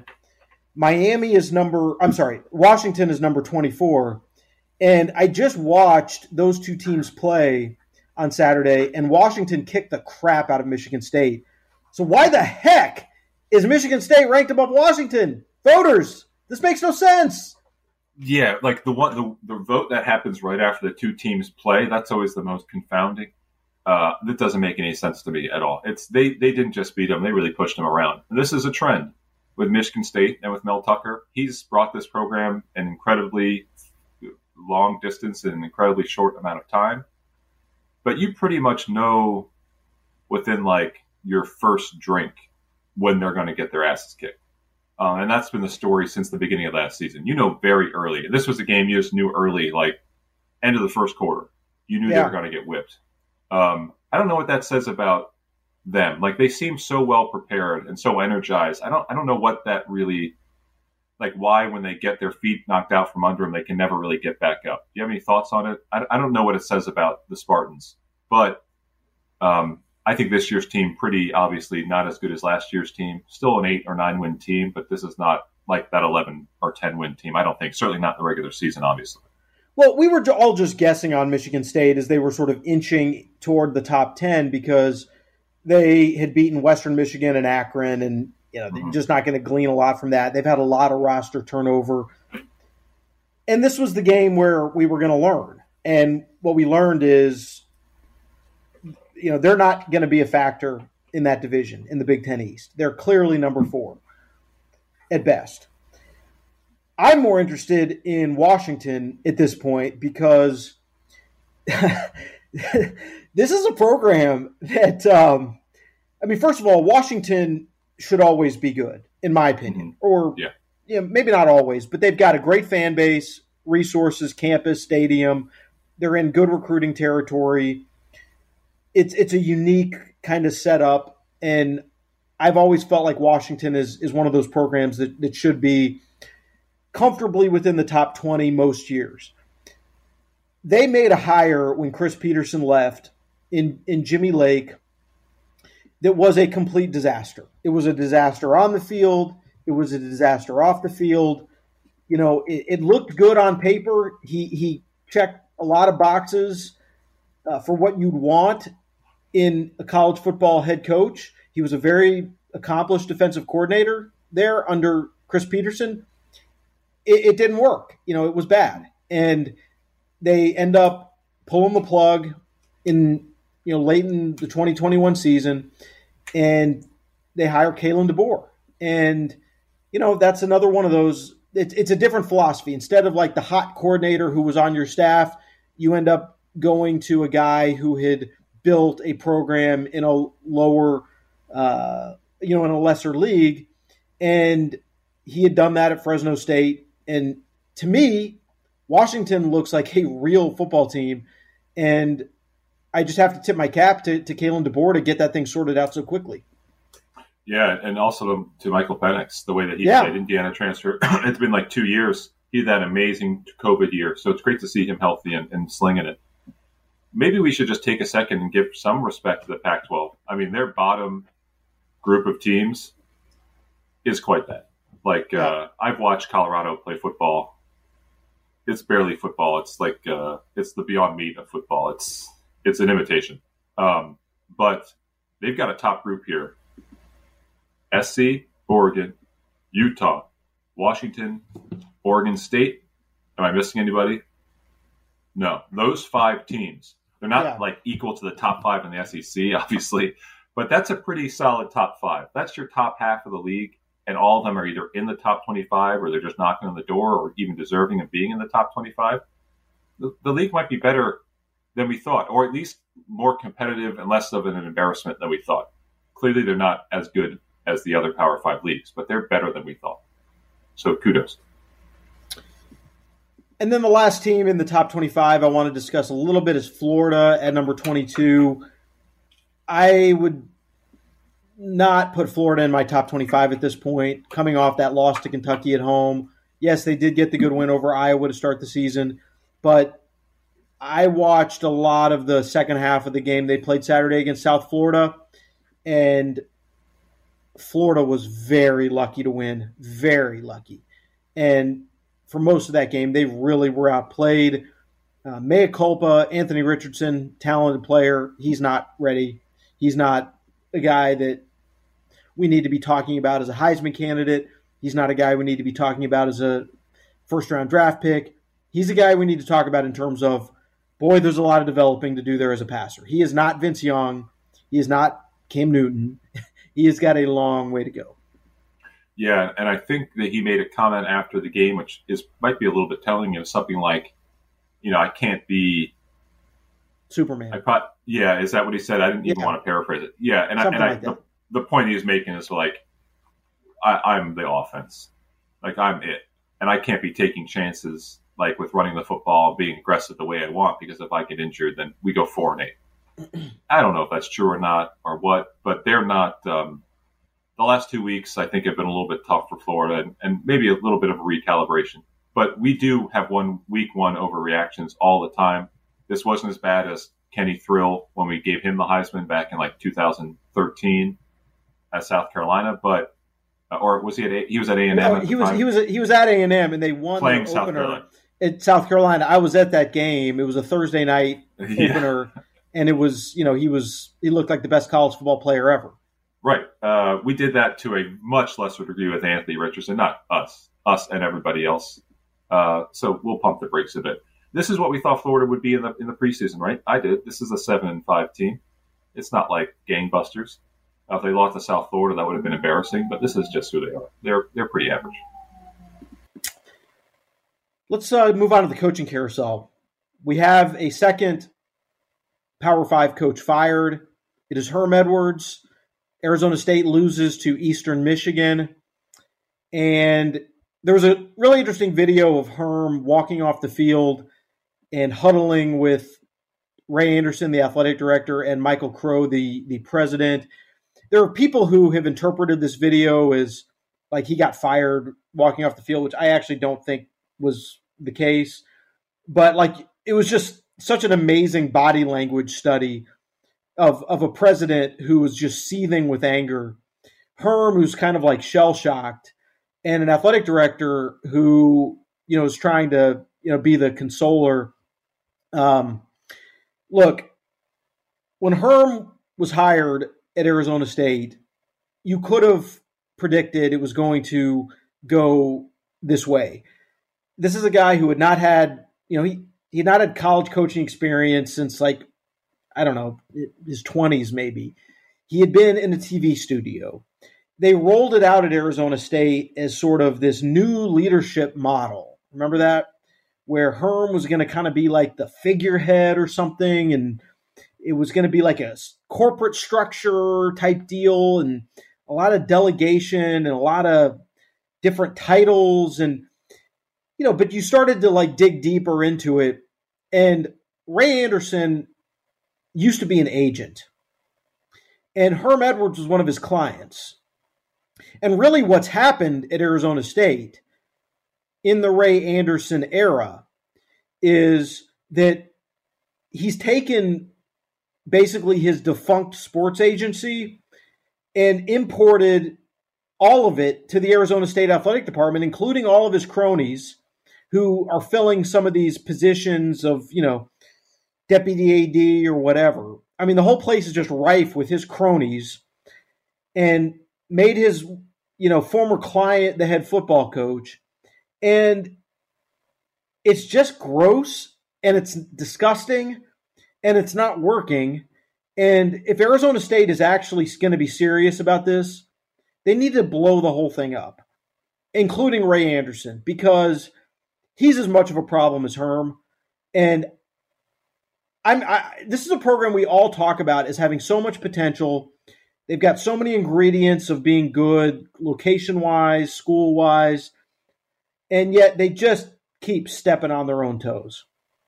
Washington is number 24. And I just watched those two teams play on Saturday, and Washington kicked the crap out of Michigan State. So why the heck is Michigan State ranked above Washington? Voters, this makes no sense. Yeah, the vote that happens right after the two teams play, that's always the most confounding. That doesn't make any sense to me at all. They didn't just beat them, they really pushed them around. And this is a trend with Michigan State and with Mel Tucker. He's brought this program an incredibly long distance in an incredibly short amount of time. But you pretty much know within your first drink when they're going to get their asses kicked. And that's been the story since the beginning of last season. Very early. This was a game you just knew early, like end of the first quarter. You knew they were going to get whipped. I don't know what that says about them. Like, they seem so well prepared and so energized. I don't know what that really, like, why when they get their feet knocked out from under them, they can never really get back up. Do you have any thoughts on it? I don't know what it says about the Spartans, but I think this year's team pretty obviously not as good as last year's team. Still an 8 or 9 win team, but this is not like that 11 or 10 win team. I don't think. Certainly not in the regular season, obviously. Well, we were all just guessing on Michigan State as they were sort of inching toward the top 10 because they had beaten Western Michigan and Akron, and they're just not going to glean a lot from that. They've had a lot of roster turnover. And this was the game where we were going to learn. And what we learned is they're not going to be a factor in that division in the Big Ten East. They're clearly number 4 at best. I'm more interested in Washington at this point because this is a program that, first of all, Washington should always be good, in my opinion. Or, maybe not always, but they've got a great fan base, resources, campus, stadium. They're in good recruiting territory. It's a unique kind of setup, and I've always felt like Washington is one of those programs that should be comfortably within the top 20 most years. They made a hire when Chris Peterson left in Jimmy Lake that was a complete disaster. It was a disaster on the field. It was a disaster off the field. It looked good on paper. He checked a lot of boxes for what you'd want in a college football head coach. He was a very accomplished defensive coordinator there under Chris Peterson. It didn't work. It was bad. And they end up pulling the plug in, late in the 2021 season, and they hire Kalen DeBoer. And, that's another one of those. It's a different philosophy. Instead of like the hot coordinator who was on your staff, you end up going to a guy who had built a program in a lower, in a lesser league. And he had done that at Fresno State. And to me, Washington looks like a real football team. And I just have to tip my cap to Kalen DeBoer to get that thing sorted out so quickly. Yeah, and also to Michael Penix, the way that he played Indiana transfer. It's been like 2 years. He had that amazing COVID year. So it's great to see him healthy and slinging it. Maybe we should just take a second and give some respect to the Pac-12. Their bottom group of teams is quite bad. I've watched Colorado play football. It's barely football. It's like it's the Beyond Meat of football. It's an imitation. But they've got a top group here. SC, Oregon, Utah, Washington, Oregon State. Am I missing anybody? No. Those 5 teams. They're not equal to the top 5 in the SEC, obviously. But that's a pretty solid top 5. That's your top half of the league. And all of them are either in the top 25 or they're just knocking on the door or even deserving of being in the top 25. The league might be better than we thought, or at least more competitive and less of an embarrassment than we thought. Clearly, they're not as good as the other Power 5 leagues, but they're better than we thought. So kudos. And then the last team in the top 25 I want to discuss a little bit is Florida at number 22. I would not put Florida in my top 25 at this point, coming off that loss to Kentucky at home. Yes, they did get the good win over Iowa to start the season, but I watched a lot of the second half of the game they played Saturday against South Florida, and Florida was very lucky to win, very lucky. And for most of that game, they really were outplayed. Mea culpa, Anthony Richardson, talented player. He's not ready. He's not a guy that we need to be talking about as a Heisman candidate. He's not a guy we need to be talking about as a first-round draft pick. He's a guy we need to talk about in terms of, boy, there's a lot of developing to do there as a passer. He is not Vince Young. He is not Cam Newton. He has got a long way to go. Yeah, and I think that he made a comment after the game, which might be a little bit telling. It was something like, I can't be Superman. Is that what he said? I didn't even want to paraphrase it. Yeah, and the point he was making is I'm the offense. Like, I'm it. And I can't be taking chances, like, with running the football, being aggressive the way I want, because if I get injured, then we go 4-8. I don't know if that's true or not or what, but they're not the last 2 weeks, I think, have been a little bit tough for Florida and maybe a little bit of a recalibration. But we do have week one overreactions all the time. This wasn't as bad as Kenny Thrill when we gave him the Heisman back in like 2013 at South Carolina, but or was he was at A&M? No, he was at A&M, and they won playing the opener at South Carolina. I was at that game. It was a Thursday night opener, and it was, he looked like the best college football player ever. Right. We did that to a much lesser degree with Anthony Richardson, not us and everybody else. So we'll pump the brakes a bit. This is what we thought Florida would be in the preseason, right? I did. This is a 7-5 team. It's not like gangbusters. If they lost to South Florida, that would have been embarrassing. But this is just who they are. They're pretty average. Let's move on to the coaching carousel. We have a second Power 5 coach fired. It is Herm Edwards. Arizona State loses to Eastern Michigan. And there was a really interesting video of Herm walking off the field and huddling with Ray Anderson, the athletic director, and Michael Crow, the president. There are people who have interpreted this video as like he got fired walking off the field, which I actually don't think was the case. But like, it was just such an amazing body language study of a president who was just seething with anger, Herm, who's kind of like shell-shocked, and an athletic director who, is trying to, be the consoler. Look, when Herm was hired at Arizona State, you could have predicted it was going to go this way. This is a guy who had not had, he had not had college coaching experience since his 20s maybe. He had been in a TV studio. They rolled it out at Arizona State as sort of this new leadership model. Remember that? Where Herm was going to kind of be like the figurehead or something, and it was going to be like a corporate structure type deal and a lot of delegation and a lot of different titles. And, but you started to like dig deeper into it. And Ray Anderson used to be an agent, and Herm Edwards was one of his clients. And really what's happened at Arizona State in the Ray Anderson era is that he's taken basically his defunct sports agency and imported all of it to the Arizona State Athletic Department, including all of his cronies who are filling some of these positions of, deputy AD or whatever. I mean, the whole place is just rife with his cronies, and made his, former client the head football coach. And it's just gross, and it's disgusting, and it's not working. And if Arizona State is actually going to be serious about this, they need to blow the whole thing up, including Ray Anderson, because he's as much of a problem as Herm. And this is a program we all talk about as having so much potential. They've got so many ingredients of being good, location-wise, school-wise, and yet they just keep stepping on their own toes.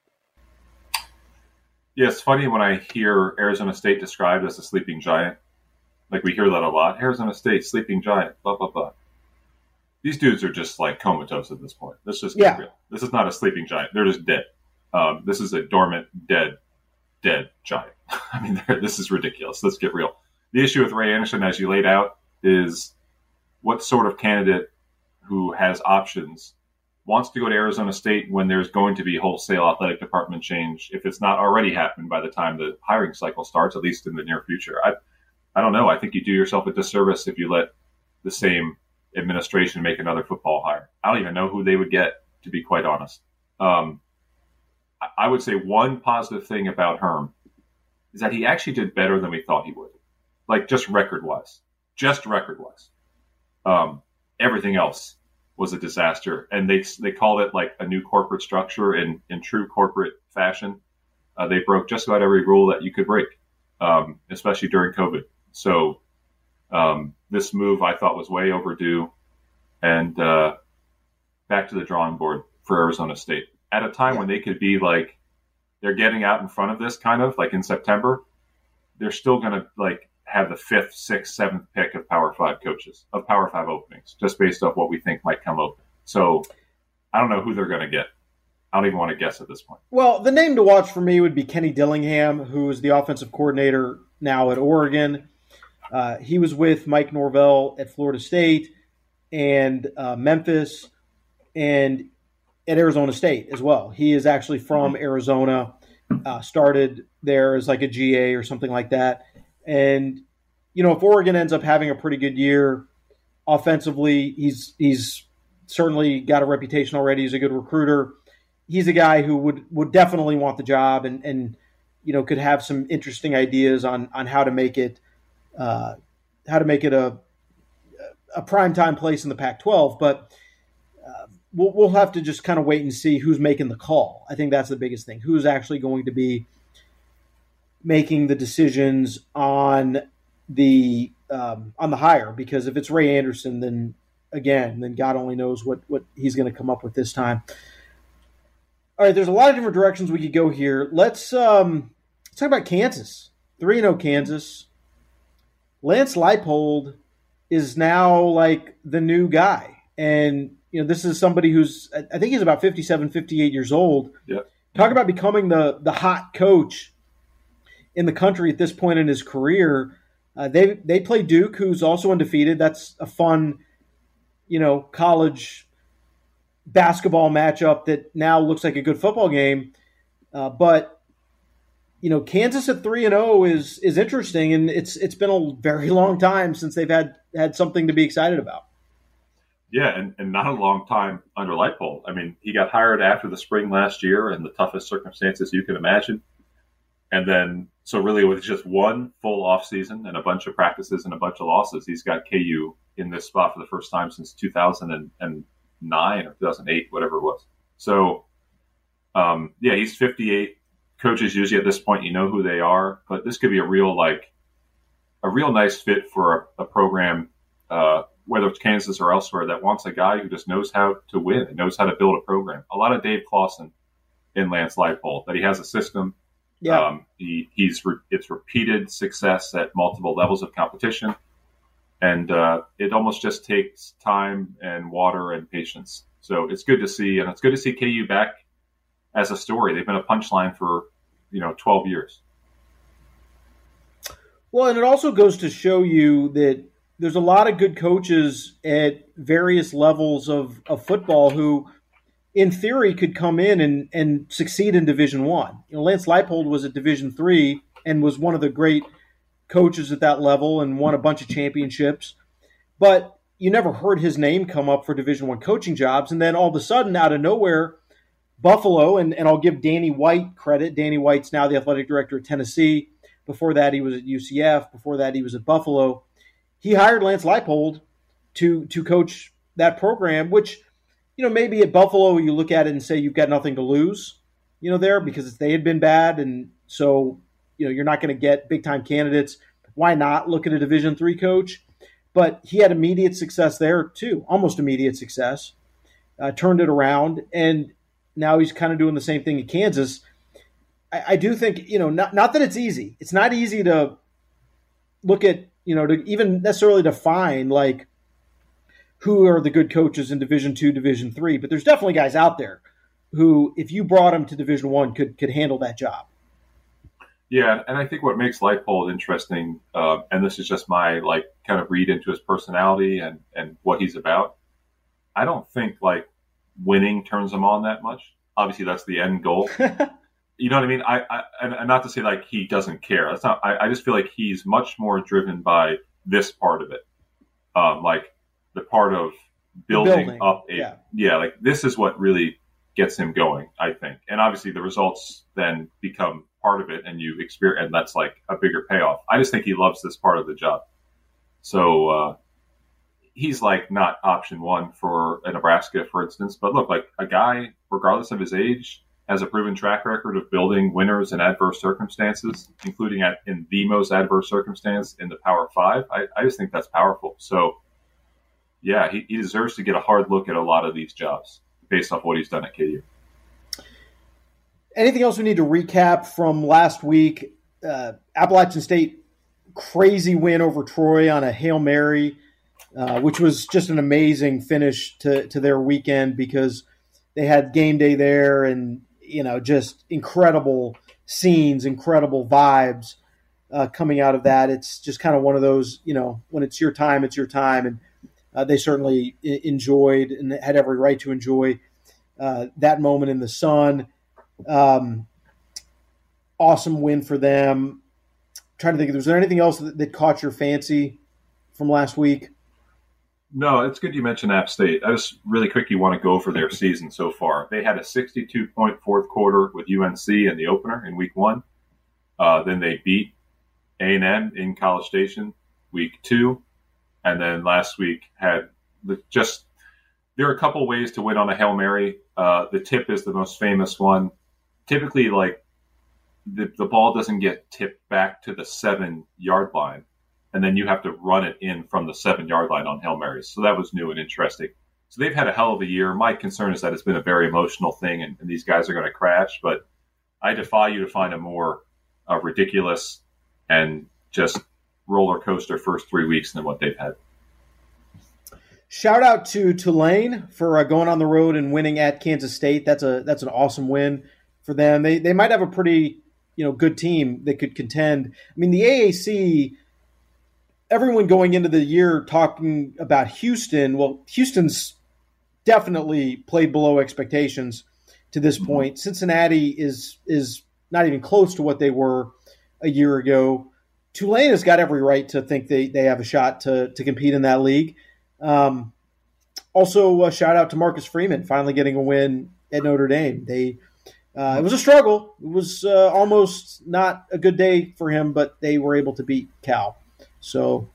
Yeah, it's funny when I hear Arizona State described as a sleeping giant. Like, we hear that a lot. Arizona State, sleeping giant, blah, blah, blah. These dudes are just like comatose at this point. Let's just get real. This is not a sleeping giant. They're just dead. This is a dormant, dead giant. I mean, this is ridiculous. Let's get real. The issue with Ray Anderson, as you laid out, is what sort of candidate who has options wants to go to Arizona State when there's going to be wholesale athletic department change, if it's not already happened by the time the hiring cycle starts, at least in the near future. I don't know. I think you do yourself a disservice if you let the same administration make another football hire. I don't even know who they would get, to be quite honest. I would say one positive thing about Herm is that he actually did better than we thought he would. Like, just record-wise. Everything else was a disaster. And they called it like a new corporate structure in true corporate fashion. They broke just about every rule that you could break, especially during COVID. So This move I thought was way overdue, and back to the drawing board for Arizona State at a time when they could be like, they're getting out in front of this kind of like in September. They're still going to like have the 5th, 6th, 7th pick of Power 5 coaches, of Power 5 openings, just based off what we think might come open. So I don't know who they're going to get. I don't even want to guess at this point. Well, the name to watch for me would be Kenny Dillingham, who is the offensive coordinator now at Oregon. He was with Mike Norvell at Florida State and Memphis and at Arizona State as well. He is actually from Arizona, started there as like a GA or something like that. And, you know, if Oregon ends up having a pretty good year offensively, he's certainly got a reputation already. He's a good recruiter. He's a guy who would definitely want the job and you know, could have some interesting ideas on how to make it a primetime place in the Pac-12. But we'll have to just kind of wait and see who's making the call. I think that's the biggest thing. Who's actually going to be making the decisions on the hire? Because if it's Ray Anderson, then God only knows what he's going to come up with this time. All right, there's a lot of different directions we could go here. Let's talk about Kansas. 3-0 Kansas. Lance Leipold is now like the new guy. And, you know, this is somebody who's, I think he's about 57, 58 years old. Yep. Talk about becoming the hot coach in the country at this point in his career. They play Duke, who's also undefeated. That's a fun, you know, college basketball matchup that now looks like a good football game. But, you know, Kansas at 3-0 is interesting, and it's been a very long time since they've had something to be excited about. Yeah, and not a long time under Leipold. I mean, he got hired after the spring last year in the toughest circumstances you can imagine. And then, so really with just one full offseason and a bunch of practices and a bunch of losses, he's got KU in this spot for the first time since 2009 or 2008, whatever it was. So, he's 58. Coaches usually at this point, you know who they are, but this could be a real nice fit for a program, whether it's Kansas or elsewhere, that wants a guy who just knows how to win and knows how to build a program. A lot of Dave Clawson in Lance Leipold, that he has a system. Yeah. It's repeated success at multiple levels of competition. And it almost just takes time and water and patience. So it's good to see, and it's good to see KU back as a story. They've been a punchline for, 12 years. Well, and it also goes to show you that there's a lot of good coaches at various levels of football who, in theory, could come in and succeed in Division I. Lance Leipold was at Division III and was one of the great coaches at that level and won a bunch of championships. But you never heard his name come up for Division I coaching jobs. And then all of a sudden, out of nowhere, Buffalo, and I'll give Danny White credit. Danny White's now the athletic director at Tennessee. Before that, he was at UCF. Before that, he was at Buffalo. He hired Lance Leipold to coach that program, which, maybe at Buffalo you look at it and say you've got nothing to lose, there, because they had been bad. And so, you're not going to get big-time candidates. Why not look at a Division III coach? But he had immediate success there, too, almost immediate success. Turned it around, and now he's kind of doing the same thing in Kansas. I do think, not that it's easy. It's not easy to look at, to even necessarily define, like, who are the good coaches in Division II, Division III. But there's definitely guys out there who, if you brought them to Division I, could handle that job. Yeah, and I think what makes Leipold interesting, and this is just my, kind of read into his personality and what he's about, I don't think, winning turns him on that much. Obviously, that's the end goal. You know what I mean? And not to say he doesn't care. That's not. I just feel like he's much more driven by this part of it, the part of building up this is what really gets him going, I think. And obviously, the results then become part of it, and you experience, and that's a bigger payoff. I just think he loves this part of the job. So he's not option one for Nebraska, for instance. But look, a guy, regardless of his age, has a proven track record of building winners in adverse circumstances, including in the most adverse circumstance in the Power Five. I just think that's powerful. So, yeah, he deserves to get a hard look at a lot of these jobs based off what he's done at KU. Anything else we need to recap from last week? Appalachian State, crazy win over Troy on a Hail Mary, which was just an amazing finish to their weekend because they had game day there and, just incredible scenes, incredible vibes coming out of that. It's just kind of one of those, when it's your time, it's your time. And they certainly enjoyed and had every right to enjoy that moment in the sun. Awesome win for them. Trying to think, was there anything else that caught your fancy from last week? No, it's good you mentioned App State. I just really quickly want to go over their season so far. They had a 62-point fourth quarter with UNC in the opener in week 1. Then they beat A&M in College Station week 2. And then last week there are a couple ways to win on a Hail Mary. The tip is the most famous one. Typically, the ball doesn't get tipped back to the 7-yard line, and then you have to run it in from the 7-yard line on Hail Marys. So that was new and interesting. So they've had a hell of a year. My concern is that it's been a very emotional thing, and these guys are going to crash. But I defy you to find a more ridiculous and just roller coaster first 3 weeks than what they've had. Shout out to Tulane for going on the road and winning at Kansas State. That's an awesome win for them. They might have a pretty good team that could contend. I mean, the AAC, everyone going into the year talking about Houston. Well, Houston's definitely played below expectations to this point. Cincinnati is not even close to what they were a year ago. Tulane has got every right to think they have a shot to compete in that league. Also, a shout out to Marcus Freeman finally getting a win at Notre Dame. It was a struggle. It was almost not a good day for him, but they were able to beat Cal. So,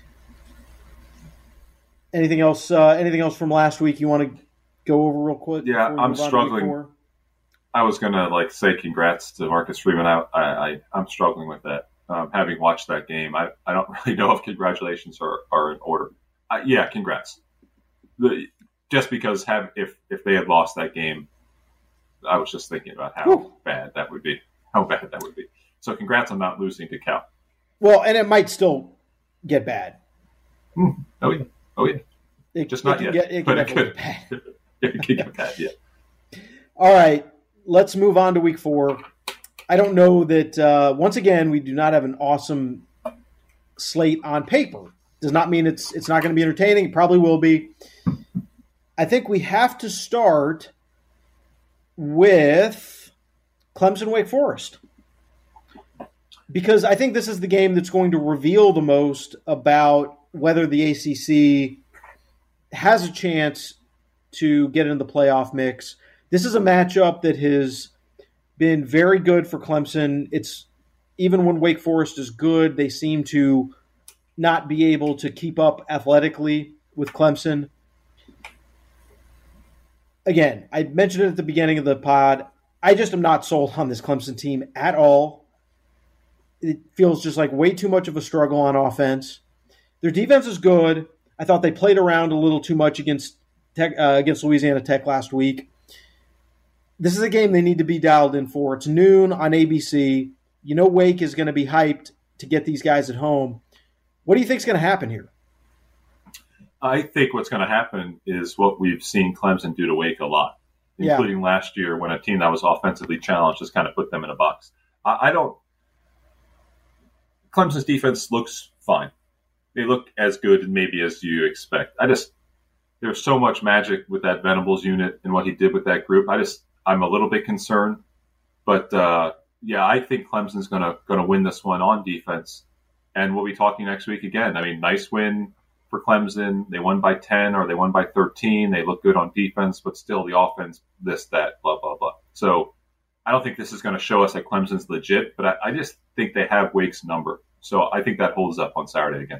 anything else from last week you want to go over real quick? Yeah, I'm struggling. I was gonna say congrats to Marcus Freeman. I'm struggling with that. Having watched that game, I don't really know if congratulations are in order. Yeah, congrats. Just because if they had lost that game, I was just thinking about how bad that would be. So congrats on not losing to Cal. Well, and it might still get bad. Oh yeah. Just not yet. It could get bad. It could get bad, yeah. All right, let's move on to week 4. I don't know that, once again, we do not have an awesome slate on paper. Does not mean it's not going to be entertaining. It probably will be. I think we have to start with Clemson Wake Forest, because I think this is the game that's going to reveal the most about whether the ACC has a chance to get into the playoff mix. This is a matchup that has been very good for Clemson. It's even when Wake Forest is good, they seem to not be able to keep up athletically with Clemson. Again, I mentioned it at the beginning of the pod. I just am not sold on this Clemson team at all. It feels just like way too much of a struggle on offense. Their defense is good. I thought they played around a little too much against Louisiana Tech last week. This is a game they need to be dialed in for. It's noon on ABC. Wake is going to be hyped to get these guys at home. What do you think is going to happen here? I think what's going to happen is what we've seen Clemson do to Wake a lot, including last year when a team that was offensively challenged just kind of put them in a box. Clemson's defense looks fine. They look as good maybe as you expect. There's so much magic with that Venables unit and what he did with that group. I'm a little bit concerned, but I think Clemson's going to win this one on defense. And we'll be talking next week again. I mean, nice win for Clemson. They won by 10 or they won by 13. They look good on defense, but still the offense, this, that, blah, blah, blah. So I don't think this is going to show us that Clemson's legit, but I just think they have Wake's number. So I think that holds up on Saturday again.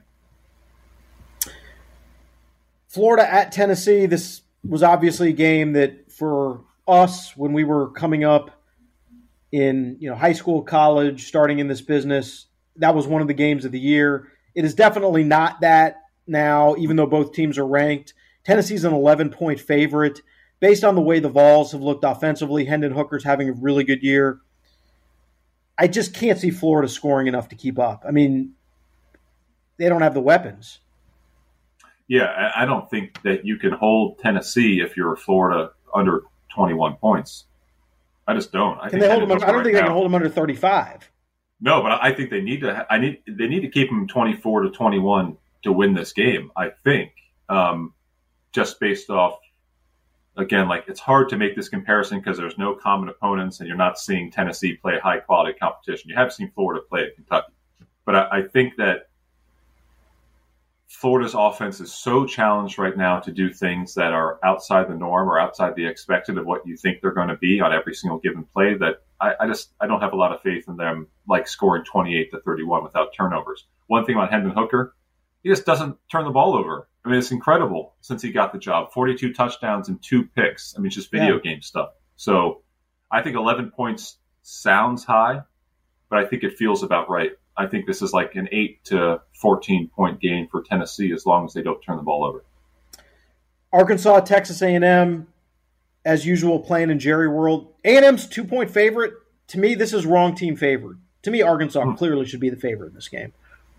Florida at Tennessee. This was obviously a game that for us when we were coming up in high school, college, starting in this business, that was one of the games of the year. It is definitely not that now, even though both teams are ranked. Tennessee's an 11-point favorite. Based on the way the Vols have looked offensively, Hendon Hooker's having a really good year. I just can't see Florida scoring enough to keep up. I mean, they don't have the weapons. Yeah, I don't think that you can hold Tennessee if you're Florida under 21 points. I just don't. I don't think they can hold them under 35. No, but I think they need to. They need to keep them 24 to 21 to win this game. I think, just based off. Again, it's hard to make this comparison because there's no common opponents, and you're not seeing Tennessee play high quality competition. You have seen Florida play at Kentucky, but I think that Florida's offense is so challenged right now to do things that are outside the norm or outside the expected of what you think they're going to be on every single given play that I don't have a lot of faith in them scoring 28 to 31 without turnovers. One thing about Hendon Hooker, he just doesn't turn the ball over. I mean, it's incredible since he got the job. 42 touchdowns and 2 picks. I mean, it's just video game stuff. So I think 11 points sounds high, but I think it feels about right. I think this is an 8 to 14 point game for Tennessee as long as they don't turn the ball over. Arkansas, Texas A&M, as usual, playing in Jerry World. A&M's 2-point favorite. To me, this is wrong team favored. To me, Arkansas clearly should be the favorite in this game.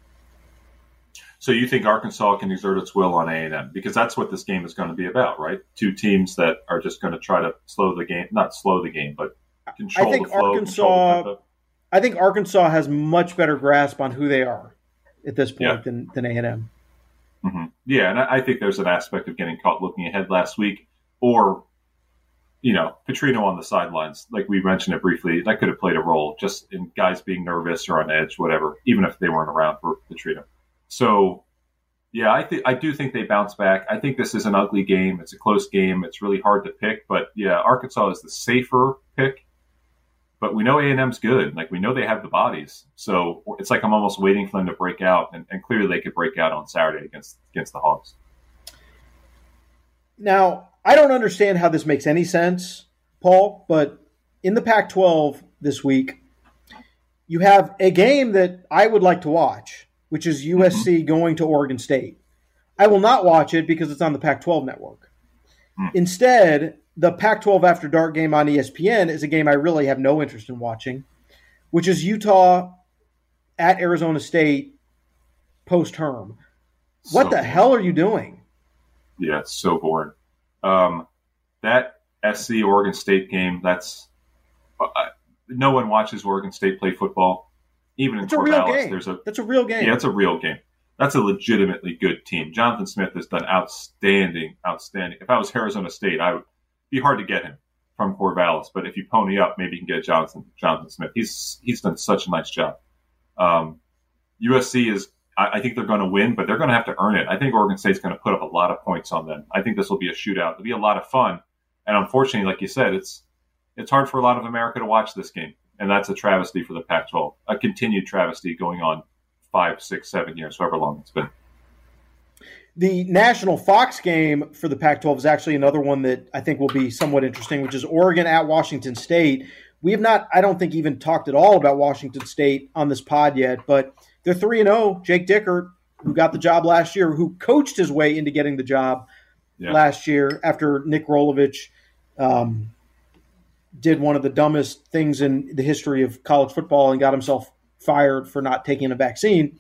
So you think Arkansas can exert its will on A&M? Because that's what this game is going to be about, right? Two teams that are just going to try to slow the game, not slow the game, but control the flow. I think Arkansas has much better grasp on who they are at this point than A&M. Mm-hmm. Yeah, and I think there's an aspect of getting caught looking ahead last week, or Petrino on the sidelines, like we mentioned it briefly, that could have played a role just in guys being nervous or on edge, whatever, even if they weren't around for Petrino. So, yeah, I do think they bounce back. I think this is an ugly game. It's a close game. It's really hard to pick. But, yeah, Arkansas is the safer pick. But we know A&M's good. We know they have the bodies. So it's I'm almost waiting for them to break out. And clearly they could break out on Saturday against the Hogs. Now, I don't understand how this makes any sense, Paul, but in the Pac-12 this week, you have a game that I would like to watch, which is USC going to Oregon State. I will not watch it because it's on the Pac-12 network. Instead, the Pac-12 After Dark game on ESPN is a game I really have no interest in watching, which is Utah at Arizona State post-term. What the hell are you doing? Yeah, it's so boring. That SC Oregon State game, that's no one watches Oregon State play football. Even in Corvallis, that's a real game. Yeah, it's a real game. That's a legitimately good team. Jonathan Smith has done outstanding. If I was Arizona State, I would be hard to get him from Corvallis. But if you pony up, maybe you can get Jonathan Smith. He's done such a nice job. USC is, I think they're going to win, but they're going to have to earn it. I think Oregon State's going to put up a lot of points on them. I think this will be a shootout. It'll be a lot of fun. And unfortunately, like you said, it's hard for a lot of America to watch this game. And that's a travesty for the Pac-12, a continued travesty going on 5, 6, 7 years, however long it's been. The national Fox game for the Pac-12 is actually another one that I think will be somewhat interesting, which is Oregon at Washington State. We have not, I don't think, even talked at all about Washington State on this pod yet, but they're 3-0. Jake Dickert, who got the job last year, who coached his way into getting the job last year after Nick Rolovich did one of the dumbest things in the history of college football and got himself fired for not taking a vaccine.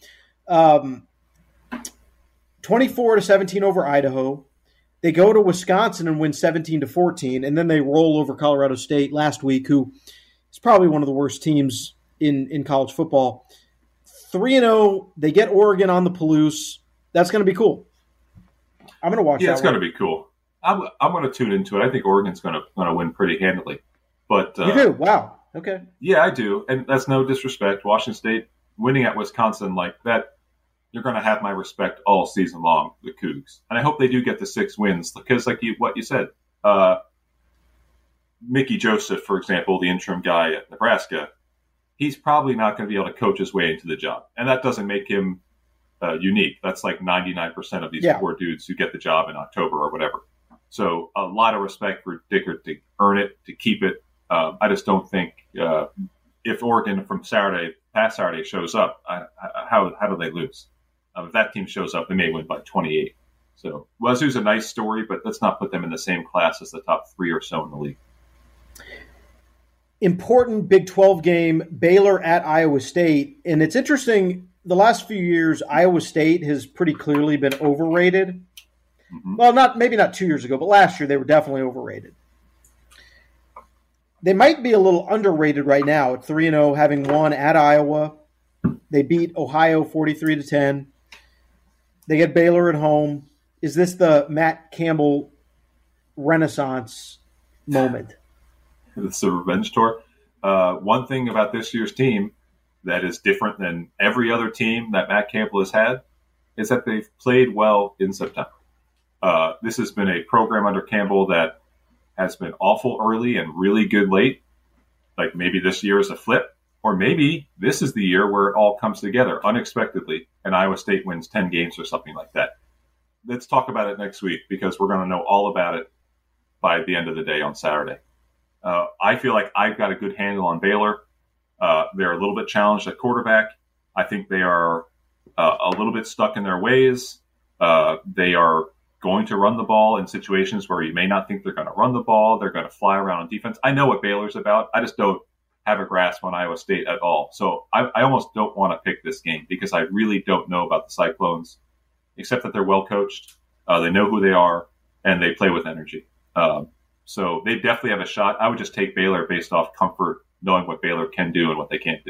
24-17 over Idaho. They go to Wisconsin and win 17-14, and then they roll over Colorado State last week, who is probably one of the worst teams in college football. 3-0. They get Oregon on the Palouse. That's going to be cool. I'm going to watch that. Yeah, it's going to be cool. I'm going to tune into it. I think Oregon's going to win pretty handily. But you do? Wow. Okay. Yeah, I do. And that's no disrespect. Washington State winning at Wisconsin like that, you're going to have my respect all season long, the Cougs. And I hope they do get the 6 wins because what you said, Mickey Joseph, for example, the interim guy at Nebraska, he's probably not going to be able to coach his way into the job. And that doesn't make him unique. That's 99% of these poor dudes who get the job in October or whatever. So a lot of respect for Dickert to earn it, to keep it. I just don't think if Oregon from past Saturday shows up, how do they lose? If that team shows up, they may win by 28. So Wazoo's a nice story, but let's not put them in the same class as the top 3 or so in the league. Important Big 12 game, Baylor at Iowa State. And it's interesting, the last few years, Iowa State has pretty clearly been overrated. Mm-hmm. Well, maybe not 2 years ago, but last year they were definitely overrated. They might be a little underrated right now at 3-0, having won at Iowa. They beat Ohio 43-10. They get Baylor at home. Is this the Matt Campbell Renaissance moment? It's a revenge tour. One thing about this year's team that is different than every other team that Matt Campbell has had is that they've played well in September. This has been a program under Campbell that has been awful early and really good late. Like maybe this year is a flip, or maybe this is the year where it all comes together unexpectedly and Iowa State wins 10 games or something like that. Let's talk about it next week because we're going to know all about it by the end of the day on Saturday. I feel like I've got a good handle on Baylor. They're a little bit challenged at quarterback. I think they are a little bit stuck in their ways. They are going to run the ball in situations where you may not think they're going to run the ball. They're going to fly around on defense. I know what Baylor's about. I just don't have a grasp on Iowa State at all. So I almost don't want to pick this game because I really don't know about the Cyclones, except that they're well coached. They know who they are, and they play with energy. So they definitely have a shot. I would just take Baylor based off comfort, knowing what Baylor can do and what they can't do.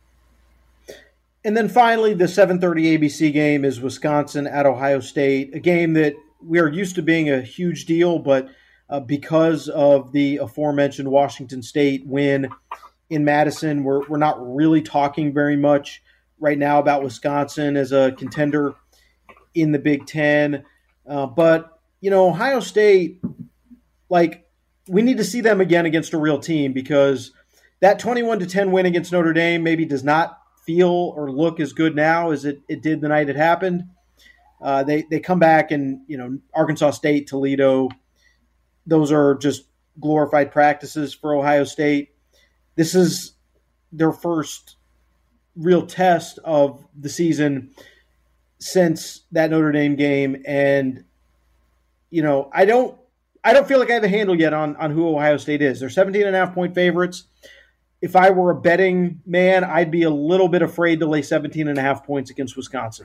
And then finally, the 7:30 ABC game is Wisconsin at Ohio State, a game that we are used to being a huge deal, but because of the aforementioned Washington State win in Madison, we're not really talking very much right now about Wisconsin as a contender in the Big Ten. But, Ohio State, we need to see them again against a real team because that 21-10 win against Notre Dame maybe does not feel or look as good now as it did the night it happened. They come back and, Arkansas State, Toledo, those are just glorified practices for Ohio State. This is their first real test of the season since that Notre Dame game. And, I don't feel like I have a handle yet on who Ohio State is. They're 17.5-point favorites. If I were a betting man, I'd be a little bit afraid to lay 17.5 points against Wisconsin.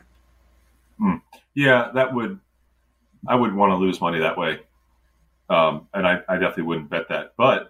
Yeah, I would want to lose money that way. And I definitely wouldn't bet that. But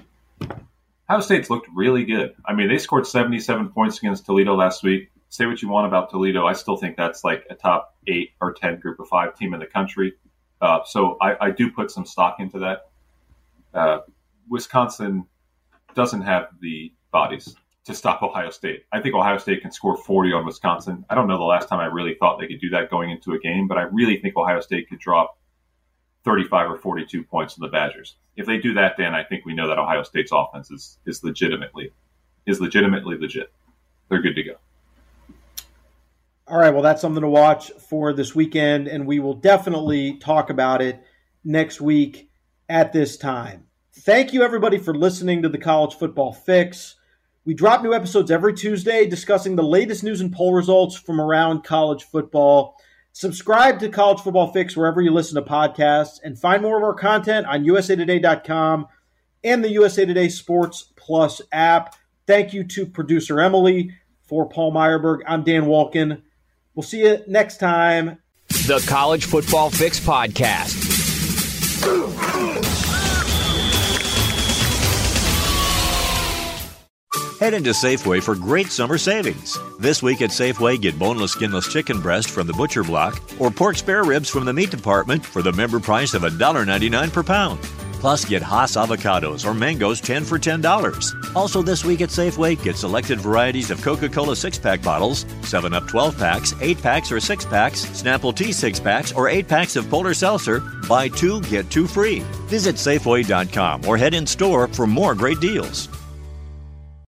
Ohio State's looked really good. I mean, they scored 77 points against Toledo last week. Say what you want about Toledo. I still think that's like a top 8 or 10 group of 5 team in the country. So I do put some stock into that. Wisconsin doesn't have the bodies to stop Ohio State. I think Ohio State can score 40 on Wisconsin. I don't know the last time I really thought they could do that going into a game, but I really think Ohio State could drop 35 or 42 points on the Badgers. If they do that, Dan, I think we know that Ohio State's offense is legitimately legit. They're good to go. All right, well, that's something to watch for this weekend, and we will definitely talk about it next week at this time. Thank you, everybody, for listening to the College Football Fix. We drop new episodes every Tuesday discussing the latest news and poll results from around college football. Subscribe to College Football Fix wherever you listen to podcasts, and find more of our content on usatoday.com and the USA Today Sports Plus app. Thank you to producer Emily. For Paul Meyerberg, I'm Dan Walken. We'll see you next time. The College Football Fix Podcast. Head into Safeway for great summer savings. This week at Safeway, get boneless, skinless chicken breast from the Butcher Block or pork spare ribs from the meat department for the member price of $1.99 per pound. Plus, get Hass avocados or mangoes 10 for $10. Also this week at Safeway, get selected varieties of Coca-Cola 6-pack bottles, 7-Up 12-packs, 8-packs or 6-packs, Snapple Tea 6-packs, or 8-packs of Polar Seltzer. Buy 2, get 2 free. Visit Safeway.com or head in store for more great deals.